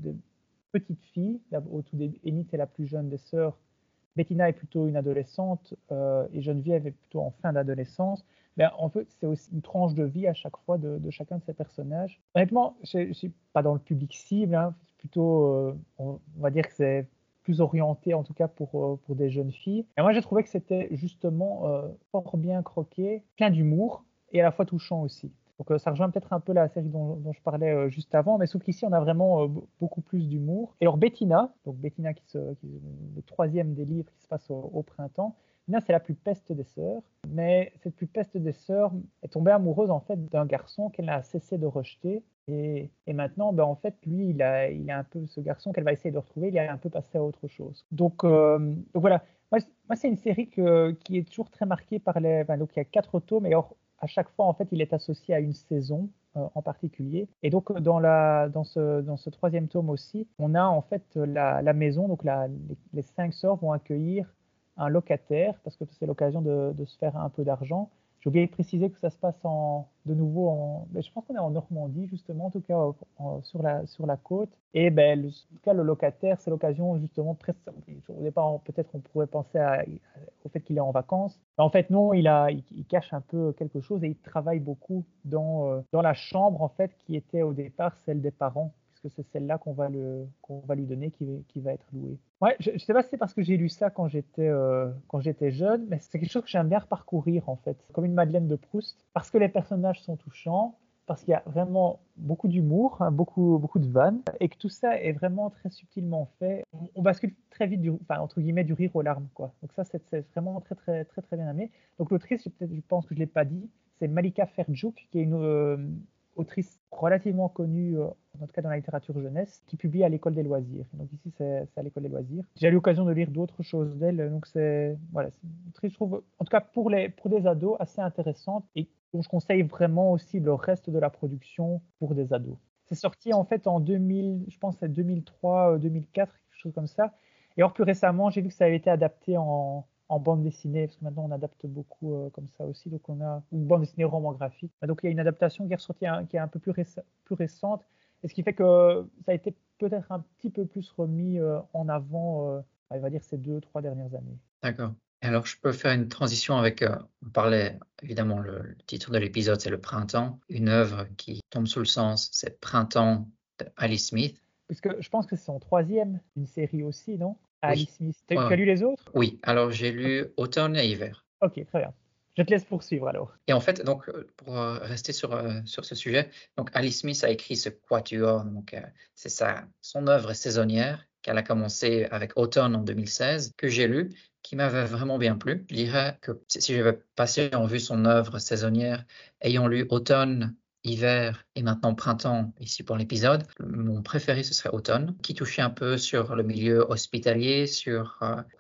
petites filles, au tout début, Enid est la plus jeune des sœurs, Bettina est plutôt une adolescente et Geneviève est plutôt en fin d'adolescence. En fait, c'est aussi une tranche de vie à chaque fois de chacun de ces personnages. Honnêtement, je ne suis pas dans le public cible, hein, plutôt, on va dire que c'est plus orienté en tout cas pour des jeunes filles. Et moi, j'ai trouvé que c'était justement fort bien croqué, plein d'humour et à la fois touchant aussi. Donc ça rejoint peut-être un peu la série dont je parlais juste avant, mais sauf qu'ici on a vraiment beaucoup plus d'humour. Et alors Bettina, qui est le troisième des livres qui se passe au printemps, Bettina c'est la plus peste des sœurs, mais cette plus peste des sœurs est tombée amoureuse en fait d'un garçon qu'elle a cessé de rejeter. Et maintenant, en fait, lui, il a un peu ce garçon qu'elle va essayer de retrouver, il est un peu passé à autre chose. Donc voilà, moi c'est une série qui est toujours très marquée par donc il y a 4 tomes, et alors à chaque fois, en fait, il est associé à une saison en particulier. Et donc, dans ce troisième tome aussi, on a en fait la maison, donc les 5 sœurs vont accueillir un locataire, parce que c'est l'occasion de se faire un peu d'argent. J'ai oublié de préciser que ça se passe de nouveau je pense qu'on est en Normandie, justement, en tout cas sur la côte. Et en tout cas, le locataire, c'est l'occasion, justement, au départ, peut-être on pourrait penser au fait qu'il est en vacances. Mais en fait, non, il cache un peu quelque chose et il travaille beaucoup dans la chambre, en fait, qui était au départ celle des parents, puisque c'est celle-là qu'on va lui donner qui va être louée. Ouais, je ne sais pas si c'est parce que j'ai lu ça quand j'étais jeune, mais c'est quelque chose que j'aime bien reparcourir en fait, comme une Madeleine de Proust, parce que les personnages sont touchants, parce qu'il y a vraiment beaucoup d'humour, hein, beaucoup de vannes, et que tout ça est vraiment très subtilement fait. On bascule très vite, entre guillemets, du rire aux larmes, quoi. Donc ça, c'est vraiment très, très, très, très bien aimé. Donc l'autrice, je pense que je ne l'ai pas dit, c'est Malika Ferjouk, qui est une autrice relativement connue, en tout cas dans la littérature jeunesse, qui publie à l'École des loisirs. Donc ici, c'est à l'École des loisirs. J'ai eu l'occasion de lire d'autres choses d'elle, donc c'est une autrice, je trouve, en tout cas pour des ados, assez intéressante, et dont je conseille vraiment aussi le reste de la production pour des ados. C'est sorti en fait en 2000, je pense c'est 2003, 2004, quelque chose comme ça. Et alors plus récemment, j'ai vu que ça avait été adapté en bande dessinée, parce que maintenant on adapte beaucoup comme ça aussi, donc on a une bande dessinée roman graphique. Donc il y a une adaptation qui est ressortie, qui est un peu plus récente, et ce qui fait que ça a été peut-être un petit peu plus remis en avant, on va dire ces 2, 3 dernières années. D'accord. Alors, je peux faire une transition avec, on parlait évidemment, le titre de l'épisode, c'est Le Printemps. Une œuvre qui tombe sous le sens, c'est Printemps de Alice Smith. Puisque je pense que c'est son troisième, une série aussi, non? Oui, Alice Smith. ouais, Tu as ouais. lu les autres? Oui, alors j'ai lu Automne et Hiver. Ok, très bien. Je te laisse poursuivre alors. Et en fait, donc, pour rester sur ce sujet, donc Alice Smith a écrit ce quatuor, donc c'est son œuvre saisonnière qu'elle a commencé avec Automne en 2016, que j'ai lu, qui m'avait vraiment bien plu. Je dirais que si je vais passer en vue son œuvre saisonnière, ayant lu Automne, Hiver et maintenant Printemps ici pour l'épisode, mon préféré ce serait Automne, qui touchait un peu sur le milieu hospitalier, sur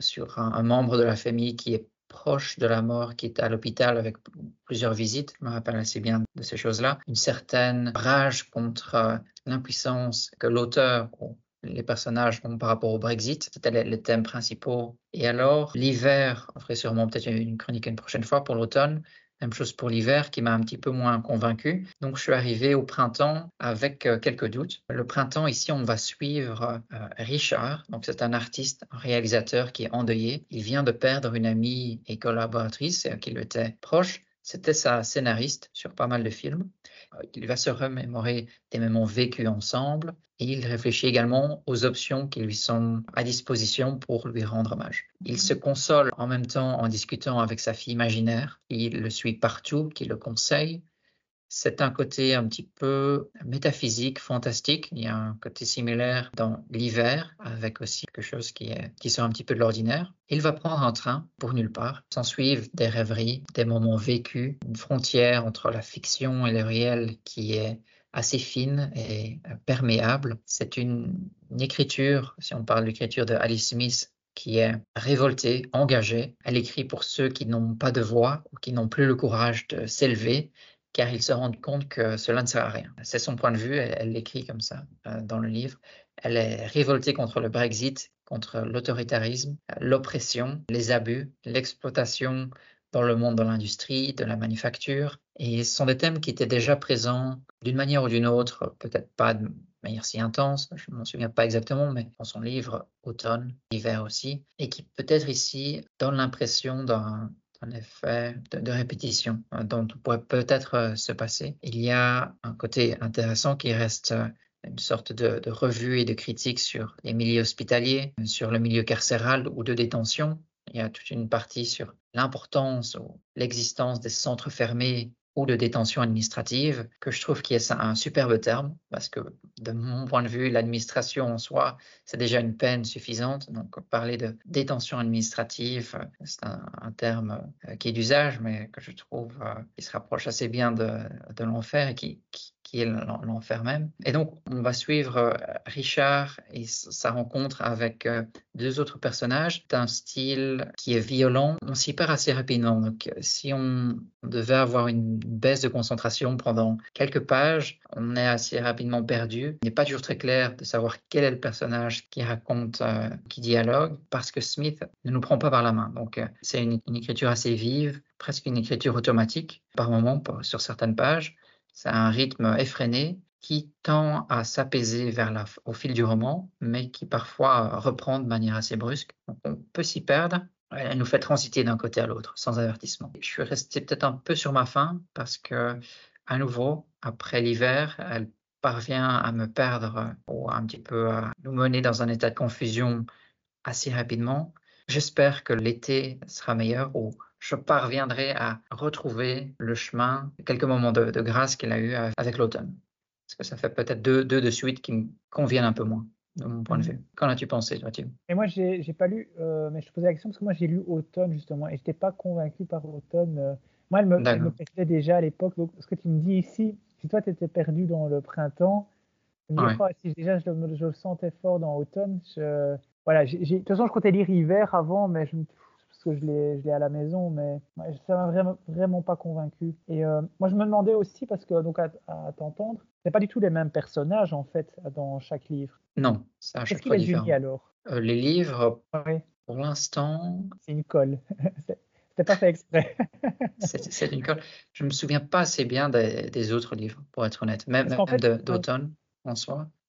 un membre de la famille qui est proche de la mort, qui est à l'hôpital avec plusieurs visites. Je me rappelle assez bien de ces choses-là. Une certaine rage contre l'impuissance que l'auteur ou les personnages ont par rapport au Brexit. C'était les thèmes principaux. Et alors, l'hiver, on ferait sûrement peut-être une chronique une prochaine fois pour l'automne. Même chose pour l'hiver qui m'a un petit peu moins convaincu. Donc je suis arrivé au printemps avec quelques doutes. Le printemps, ici, on va suivre Richard. Donc c'est un artiste, un réalisateur qui est endeuillé. Il vient de perdre une amie et collaboratrice qui lui était proche. C'était sa scénariste sur pas mal de films. Il va se remémorer des moments vécus ensemble et il réfléchit également aux options qui lui sont à disposition pour lui rendre hommage. Il se console en même temps en discutant avec sa fille imaginaire. Il le suit partout, qui le conseille. C'est un côté un petit peu métaphysique, fantastique. Il y a un côté similaire dans l'hiver, avec aussi quelque chose qui sort un petit peu de l'ordinaire. Il va prendre un train pour nulle part. S'en suivent des rêveries, des moments vécus, une frontière entre la fiction et le réel qui est assez fine et perméable. C'est une écriture, si on parle d'écriture de Alice Smith, qui est révoltée, engagée. Elle écrit pour ceux qui n'ont pas de voix ou qui n'ont plus le courage de s'élever, car ils se rendent compte que cela ne sert à rien. C'est son point de vue, elle l'écrit comme ça dans le livre. Elle est révoltée contre le Brexit, contre l'autoritarisme, l'oppression, les abus, l'exploitation dans le monde de l'industrie, de la manufacture. Et ce sont des thèmes qui étaient déjà présents d'une manière ou d'une autre, peut-être pas de manière si intense, je ne m'en souviens pas exactement, mais dans son livre Automne, Hiver aussi, et qui peut-être ici donne l'impression d'un effet de répétition dont pourrait peut-être se passer. Il y a un côté intéressant qui reste une sorte de revue et de critique sur les milieux hospitaliers, sur le milieu carcéral ou de détention. Il y a toute une partie sur l'importance ou l'existence des centres fermés ou de détention administrative, que je trouve qui est un superbe terme, parce que de mon point de vue, l'administration en soi, c'est déjà une peine suffisante. Donc parler de détention administrative, c'est un terme qui est d'usage, mais que je trouve qui se rapproche assez bien de l'enfer et qui est l'enfer même. Et donc, on va suivre Richard et sa rencontre avec deux autres personnages d'un style qui est violent. On s'y perd assez rapidement. Donc, si on devait avoir une baisse de concentration pendant quelques pages, on est assez rapidement perdu. Il n'est pas toujours très clair de savoir quel est le personnage qui raconte, qui dialogue, parce que Smith ne nous prend pas par la main. Donc, c'est une écriture assez vive, presque une écriture automatique par moment sur certaines pages. C'est un rythme effréné qui tend à s'apaiser au fil du roman, mais qui parfois reprend de manière assez brusque. Donc on peut s'y perdre. Elle nous fait transiter d'un côté à l'autre, sans avertissement. Je suis resté peut-être un peu sur ma faim parce que, à nouveau, après l'hiver, elle parvient à me perdre ou un petit peu à nous mener dans un état de confusion assez rapidement. J'espère que l'été sera meilleur ou je parviendrai à retrouver le chemin, quelques moments de grâce qu'elle a eu avec l'automne. Parce que ça fait peut-être deux de suite qui me conviennent un peu moins, de mon point de vue. Qu'en as-tu pensé, toi, Tim? Et moi, j'ai pas lu, mais je te posais la question parce que moi, j'ai lu Automne, justement, et je n'étais pas convaincu par Automne. Moi, elle me D'accord. plaisait déjà à l'époque. Donc, ce que tu me dis ici, si toi, tu étais perdu dans le printemps, je me dis, Ouais. oh, si déjà je le sentais fort dans Automne, voilà, de toute façon, je comptais lire Hiver avant, mais parce que je l'ai à la maison, mais ouais, ça m'a vraiment pas convaincu. Et moi, je me demandais aussi, parce que, donc, à t'entendre, c'est pas du tout les mêmes personnages, en fait, dans chaque livre. Non, c'est à Qu'est-ce chaque qui fois les unit différent. alors? Les livres, Oui, pour l'instant, c'est une colle. C'était pas fait exprès. c'est une colle. Je ne me souviens pas assez bien des autres livres, pour être honnête, Parce qu'en même fait, ouais. d'automne en soi.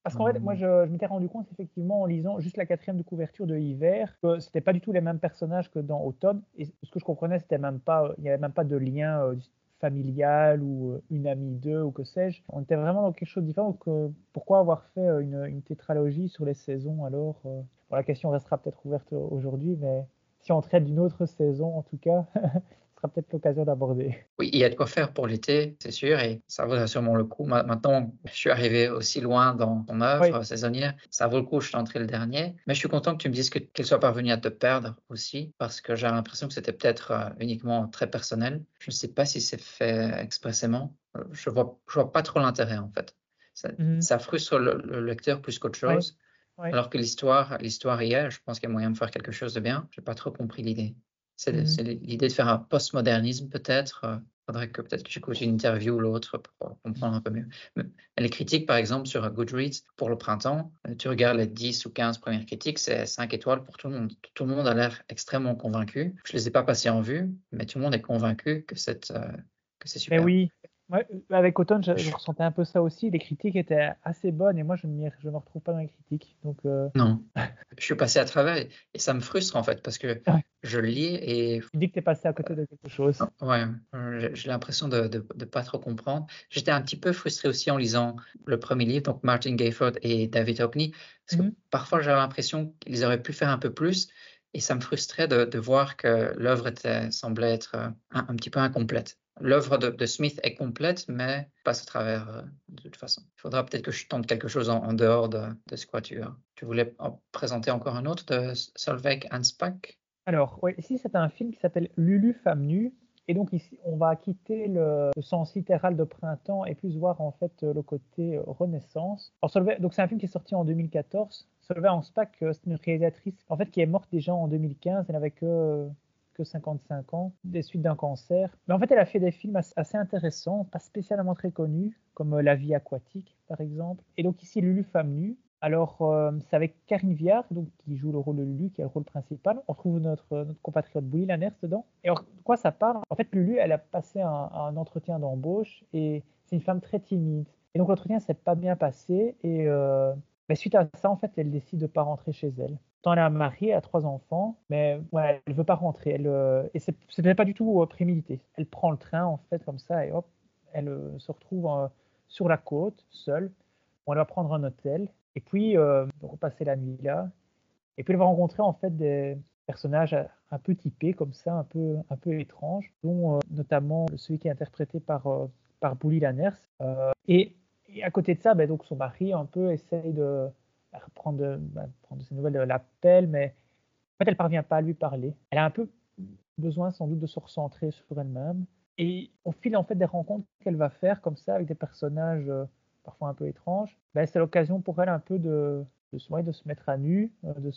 Parce qu'en fait, moi, je m'étais rendu compte, effectivement, en lisant juste la 4e de couverture de Hiver, que c'était pas du tout les mêmes personnages que dans Automne. Et ce que je comprenais, c'était même pas, il n'y avait même pas de lien familial ou une amie d'eux ou que sais-je. On était vraiment dans quelque chose de différent. Donc, pourquoi avoir fait une tétralogie sur les saisons alors bon, la question restera peut-être ouverte aujourd'hui, mais si on traite d'une autre saison, en tout cas, ce sera peut-être l'occasion d'aborder. Oui, il y a de quoi faire pour l'été, c'est sûr, et ça vaudra sûrement le coup. Maintenant, je suis arrivé aussi loin dans ton Oui. œuvre saisonnière, ça vaut le coup, je suis entré le dernier. Mais je suis content que tu me dises qu'elle soit parvenue à te perdre aussi, parce que j'ai l'impression que c'était peut-être uniquement très personnel. Je ne sais pas si c'est fait expressément. Je vois pas trop l'intérêt, en fait. Ça frustre le lecteur plus qu'autre Oui. chose, Oui. alors que l'histoire y est. Je pense qu'il y a moyen de faire quelque chose de bien. J'ai pas trop compris l'idée. C'est l'idée de faire un postmodernisme peut-être. Faudrait que peut-être que j'écoute une interview ou l'autre pour comprendre un peu mieux. Mais les critiques, par exemple, sur Goodreads pour le printemps, tu regardes les 10 ou 15 premières critiques, c'est 5 étoiles pour tout le monde. Tout le monde a l'air extrêmement convaincu. Je les ai pas passées en vue, mais tout le monde est convaincu que c'est Mais super. oui, ouais, avec Automne, je ressentais un peu ça aussi. Les critiques étaient assez bonnes et moi, je me retrouve pas dans les critiques. Donc, Non, je suis passé à travers et ça me frustre en fait parce que ouais, je lis et tu dis que tu es passé à côté de quelque chose. ouais, j'ai l'impression de pas trop comprendre. J'étais un petit peu frustré aussi en lisant le premier livre, donc Martin Gayford et David Hockney, parce que parfois j'avais l'impression qu'ils auraient pu faire un peu plus et ça me frustrait de voir que l'œuvre semblait être un petit peu incomplète. L'œuvre de Smith est complète, mais passe à travers de toute façon. Il faudra peut-être que je tente quelque chose en dehors de ce quatuor. Tu voulais en présenter encore un autre de Solveig Anspach? Alors, ouais, ici, c'est un film qui s'appelle Lulu, femme nue. Et donc, ici, on va quitter le sens littéral de printemps et plus voir en fait le côté renaissance. Alors, donc, c'est un film qui est sorti en 2014. Solveig Anspach, c'est une réalisatrice en fait qui est morte déjà en 2015. Elle n'avait que 55 ans, des suites d'un cancer. Mais en fait, elle a fait des films assez intéressants, pas spécialement très connus, comme La vie aquatique, par exemple. Et donc, ici, Lulu, femme nue. Alors, c'est avec Karine Viard, donc, qui joue le rôle de Lulu, qui est le rôle principal. On trouve notre compatriote Bouilly Lanners dedans. Et alors, de quoi ça parle? En fait, Lulu, elle a passé un entretien d'embauche et c'est une femme très timide. Et donc, l'entretien s'est pas bien passé. Et mais suite à ça, en fait, elle décide de ne pas rentrer chez elle. Tant elle est mariée, elle a 3 enfants, mais ouais, elle ne veut pas rentrer. Et c'est pas du tout prémédité. Elle prend le train, en fait, comme ça, et hop, elle se retrouve sur la côte, seule. Bon, elle va prendre un hôtel. Et puis, repasser la nuit là. Et puis, elle va rencontrer en fait des personnages un peu typés, comme ça, un peu étranges, dont notamment celui qui est interprété par Bouli Lanners. Et à côté de ça, donc son mari un peu essaye de prendre ses nouvelles de l'appel, mais en fait, elle parvient pas à lui parler. Elle a un peu besoin sans doute de se recentrer sur elle-même. Et au fil en fait des rencontres qu'elle va faire comme ça avec des personnages parfois un peu étranges, c'est l'occasion pour elle un peu de se mettre à nu,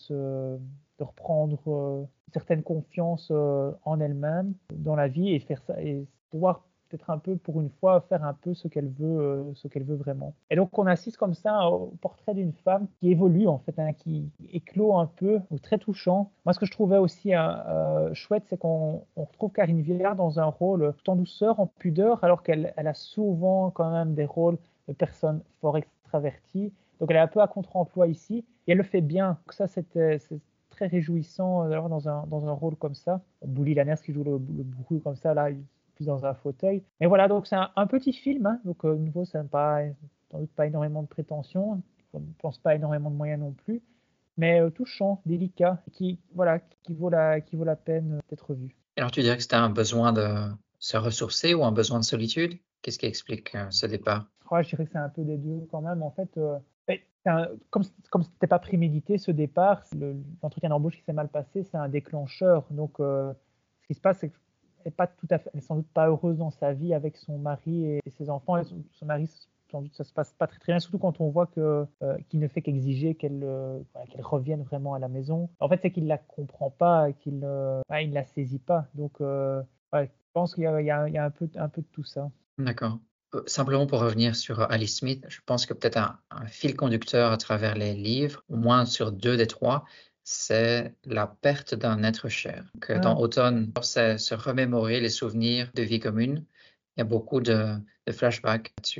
de reprendre une certaine confiance en elle-même, dans la vie et faire ça et pouvoir peut-être un peu pour une fois faire un peu ce qu'elle veut vraiment. Et donc on assiste comme ça au portrait d'une femme qui évolue en fait, hein, qui éclot un peu, ou très touchant. Moi ce que je trouvais aussi chouette, c'est qu'on retrouve Karine Viard dans un rôle tout en douceur, en pudeur, alors qu'elle a souvent quand même des rôles de personnes fort extraverties. Donc elle est un peu à contre-emploi ici, et elle le fait bien. Donc ça, c'est très réjouissant d'avoir dans un rôle comme ça. Bouli Lanners qui joue le bourru comme ça, là, il est plus dans un fauteuil. Mais voilà, donc c'est un petit film, hein, donc nouveau, ça n'a sans doute pas énormément de prétention, je ne pense pas énormément de moyens non plus, mais touchant, délicat, voilà, qui vaut la peine d'être vu. Alors tu dirais que c'était un besoin de se ressourcer ou un besoin de solitude? Qu'est-ce qui explique ce départ? Ouais, je dirais que c'est un peu des deux quand même. En fait, comme ce n'était pas prémédité ce départ, l'entretien d'embauche qui s'est mal passé, c'est un déclencheur. Donc, ce qui se passe, c'est qu'elle n'est sans doute pas heureuse dans sa vie avec son mari et ses enfants. Et son mari, sans doute, ça se passe pas très très bien, surtout quand on voit qu'il ne fait qu'exiger qu'elle revienne vraiment à la maison. En fait, c'est qu'il la comprend pas, il ne la saisit pas. Donc, ouais, je pense qu'il y a un peu de tout ça. D'accord. Simplement pour revenir sur Alice Smith, je pense que peut-être un fil conducteur à travers les livres, au moins sur 2 des 3, c'est la perte d'un être cher. Que dans Automne, c'est se remémorer les souvenirs de vie commune. Il y a beaucoup de flashbacks là-dessus.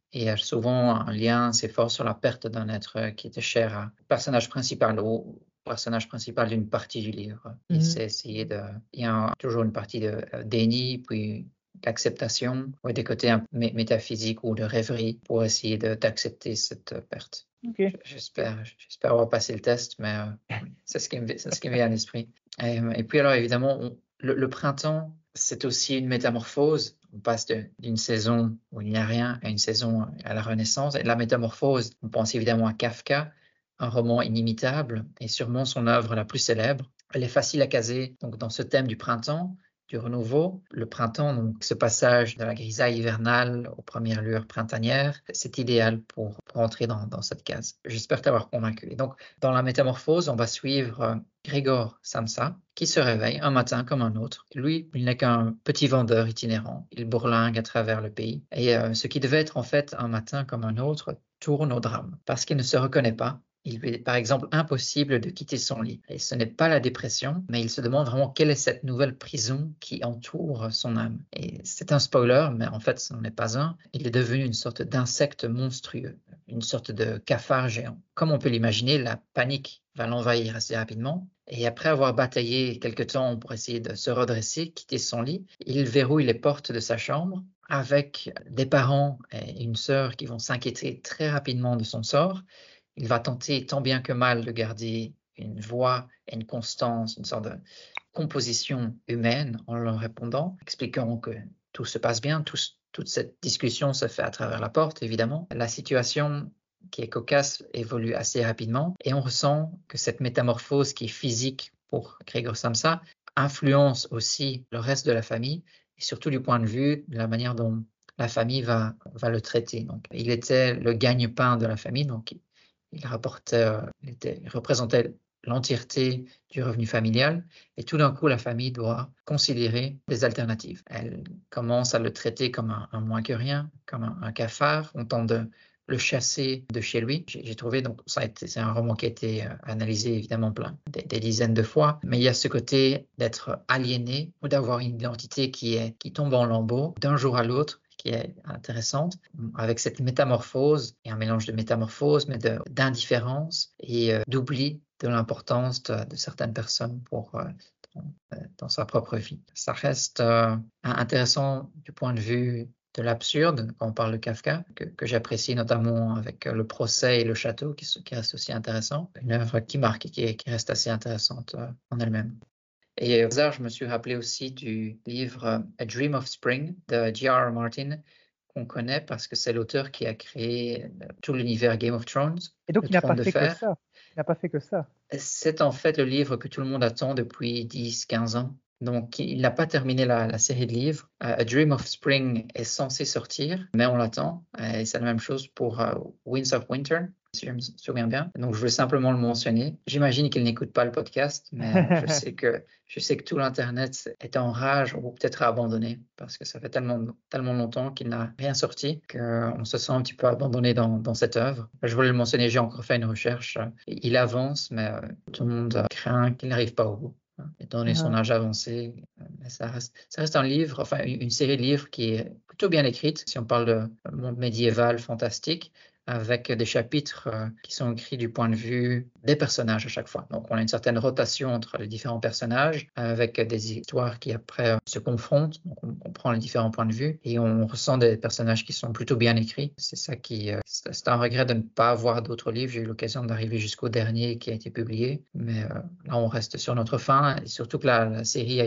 Et il y a souvent un lien assez fort sur la perte d'un être qui était cher au personnage principal ou personnage principal d'une partie du livre. Il s'est essayé il y a toujours une partie de déni, puis d'acceptation, ou des côtés un peu métaphysiques ou de rêverie pour essayer d'accepter cette perte. Okay. J'espère avoir passé le test, mais c'est ce qui me vient à l'esprit. Et puis alors évidemment, le printemps, c'est aussi une métamorphose. On passe d'une saison où il n'y a rien à une saison à la Renaissance. Et la métamorphose, on pense évidemment à Kafka, un roman inimitable et sûrement son œuvre la plus célèbre. Elle est facile à caser donc, dans ce thème du printemps, du renouveau. Le printemps, donc ce passage de la grisaille hivernale aux premières lueurs printanières, c'est idéal pour entrer dans cette case. J'espère t'avoir convaincu. Et donc, dans la métamorphose, on va suivre Grégor Samsa, qui se réveille un matin comme un autre. Lui, il n'est qu'un petit vendeur itinérant. Il bourlingue à travers le pays. Et ce qui devait être en fait un matin comme un autre tourne au drame, parce qu'il ne se reconnaît pas. Il lui est par exemple impossible de quitter son lit. Et ce n'est pas la dépression, mais il se demande vraiment quelle est cette nouvelle prison qui entoure son âme. Et c'est un spoiler, mais en fait ce n'en est pas un. Il est devenu une sorte d'insecte monstrueux, une sorte de cafard géant. Comme on peut l'imaginer, la panique va l'envahir assez rapidement. Et après avoir bataillé quelque temps pour essayer de se redresser, quitter son lit, il verrouille les portes de sa chambre avec des parents et une sœur qui vont s'inquiéter très rapidement de son sort. Il va tenter tant bien que mal de garder une voix et une constance, une sorte de composition humaine en leur répondant, expliquant que tout se passe bien, toute cette discussion se fait à travers la porte, évidemment. La situation qui est cocasse évolue assez rapidement et on ressent que cette métamorphose qui est physique pour Grégor Samsa influence aussi le reste de la famille et surtout du point de vue de la manière dont la famille va le traiter. Donc, il était le gagne-pain de la famille, donc il représentait l'entièreté du revenu familial et tout d'un coup, la famille doit considérer des alternatives. Elle commence à le traiter comme un moins que rien, comme un cafard. On tente de le chasser de chez lui. J'ai trouvé, donc c'est un roman qui a été analysé évidemment des dizaines de fois, mais il y a ce côté d'être aliéné ou d'avoir une identité qui tombe en lambeaux d'un jour à l'autre, qui est intéressante, avec cette métamorphose, et un mélange de métamorphose, mais d'indifférence et d'oubli de l'importance de certaines personnes dans sa propre vie. Ça reste intéressant du point de vue de l'absurde, quand on parle de Kafka, que j'apprécie notamment avec le procès et le château, qui reste aussi intéressant. Une œuvre qui marque et qui reste assez intéressante en elle-même. Et au hasard, je me suis rappelé aussi du livre A Dream of Spring de J.R.R. Martin, qu'on connaît parce que c'est l'auteur qui a créé tout l'univers Game of Thrones. Et donc, le il n'a Trône pas de fait que Fer. ça. Il n'a pas fait que ça. C'est en fait le livre que tout le monde attend depuis 10-15 ans. Donc, il n'a pas terminé la série de livres. A Dream of Spring est censé sortir, mais on l'attend. Et c'est la même chose pour Winds of Winter, si je me souviens bien. Donc, je veux simplement le mentionner. J'imagine qu'il n'écoute pas le podcast, mais je sais que tout l'Internet est en rage ou peut-être a abandonné parce que ça fait tellement longtemps qu'il n'a rien sorti qu'on se sent un petit peu abandonné dans cette œuvre. Je voulais le mentionner, j'ai encore fait une recherche. Il avance, mais tout le monde craint qu'il n'arrive pas au bout, étant donné son âge avancé. Mais ça reste un livre, enfin une série de livres qui est plutôt bien écrite, si on parle de monde médiéval fantastique, avec des chapitres qui sont écrits du point de vue des personnages à chaque fois. Donc on a une certaine rotation entre les différents personnages, avec des histoires qui après se confrontent. Donc on prend les différents points de vue et on ressent des personnages qui sont plutôt bien écrits. C'est ça c'est un regret de ne pas avoir d'autres livres. J'ai eu l'occasion d'arriver jusqu'au dernier qui a été publié, mais là on reste sur notre fin. Et surtout que la série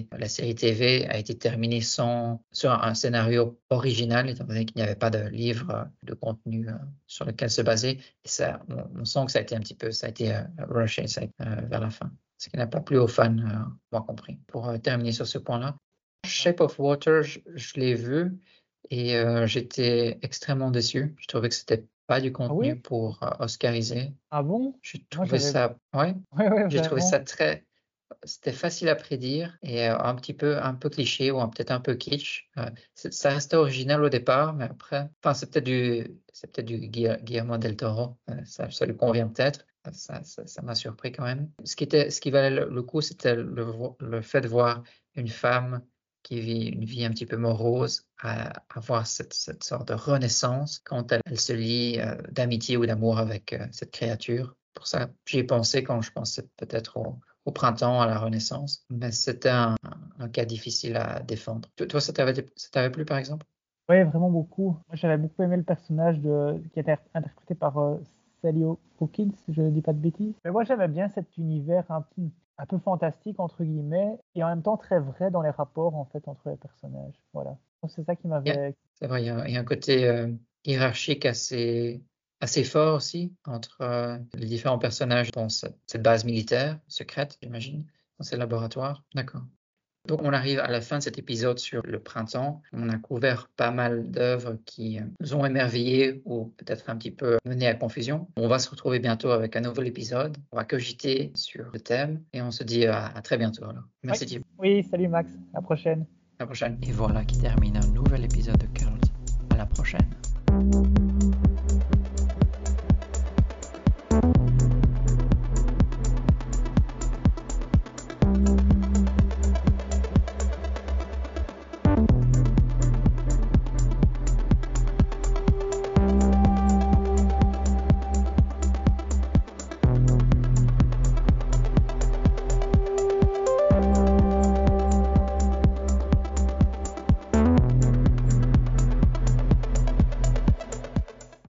TV a été terminée sur un scénario original, étant donné qu'il n'y avait pas de livre de contenu sur lequel se baser. Et ça, on sent que ça a été rushé vers la fin. Ce qui n'a pas plu aux fans, moi compris. Pour terminer sur ce point-là, Shape of Water, je l'ai vu et j'étais extrêmement déçu. Je trouvais que c'était pas du Ah contenu oui? pour oscariser. Ah bon? J'ai Moi, trouvé ça, ouais, Ouais, j'ai trouvé vraiment. ça c'était facile à prédire et un peu cliché ou peut-être un peu kitsch. Ça restait original au départ, mais après, enfin, c'est peut-être du Guillermo del Toro. Ça lui convient peut-être. Ça m'a surpris quand même. Ce qui valait le coup, c'était le fait de voir une femme qui vit une vie un petit peu morose à avoir cette sorte de renaissance quand elle se lie d'amitié ou d'amour avec cette créature. Pour ça, j'y ai pensé quand je pensais peut-être au printemps, à la Renaissance, mais c'était un cas difficile à défendre. Toi, ça t'avait plu, par exemple? Oui, vraiment beaucoup. Moi, j'avais beaucoup aimé le personnage qui était interprété par Sally Hawkins, si je ne dis pas de bêtises. Mais moi, j'aimais bien cet univers un peu fantastique, entre guillemets, et en même temps très vrai dans les rapports, en fait, entre les personnages. Voilà. Donc, c'est ça qui m'avait... C'est vrai, il y a un côté hiérarchique assez fort aussi entre les différents personnages dans cette base militaire secrète, j'imagine, dans ces laboratoires. D'accord. Donc, on arrive à la fin de cet épisode sur le printemps. On a couvert pas mal d'œuvres qui nous ont émerveillés ou peut-être un petit peu mené à confusion. On va se retrouver bientôt avec un nouvel épisode. On va cogiter sur le thème et on se dit à très bientôt alors. Merci, Thibaut. Oui, salut Max. À la prochaine. À la prochaine. Et voilà qui termine un nouvel épisode de Curls. À la prochaine.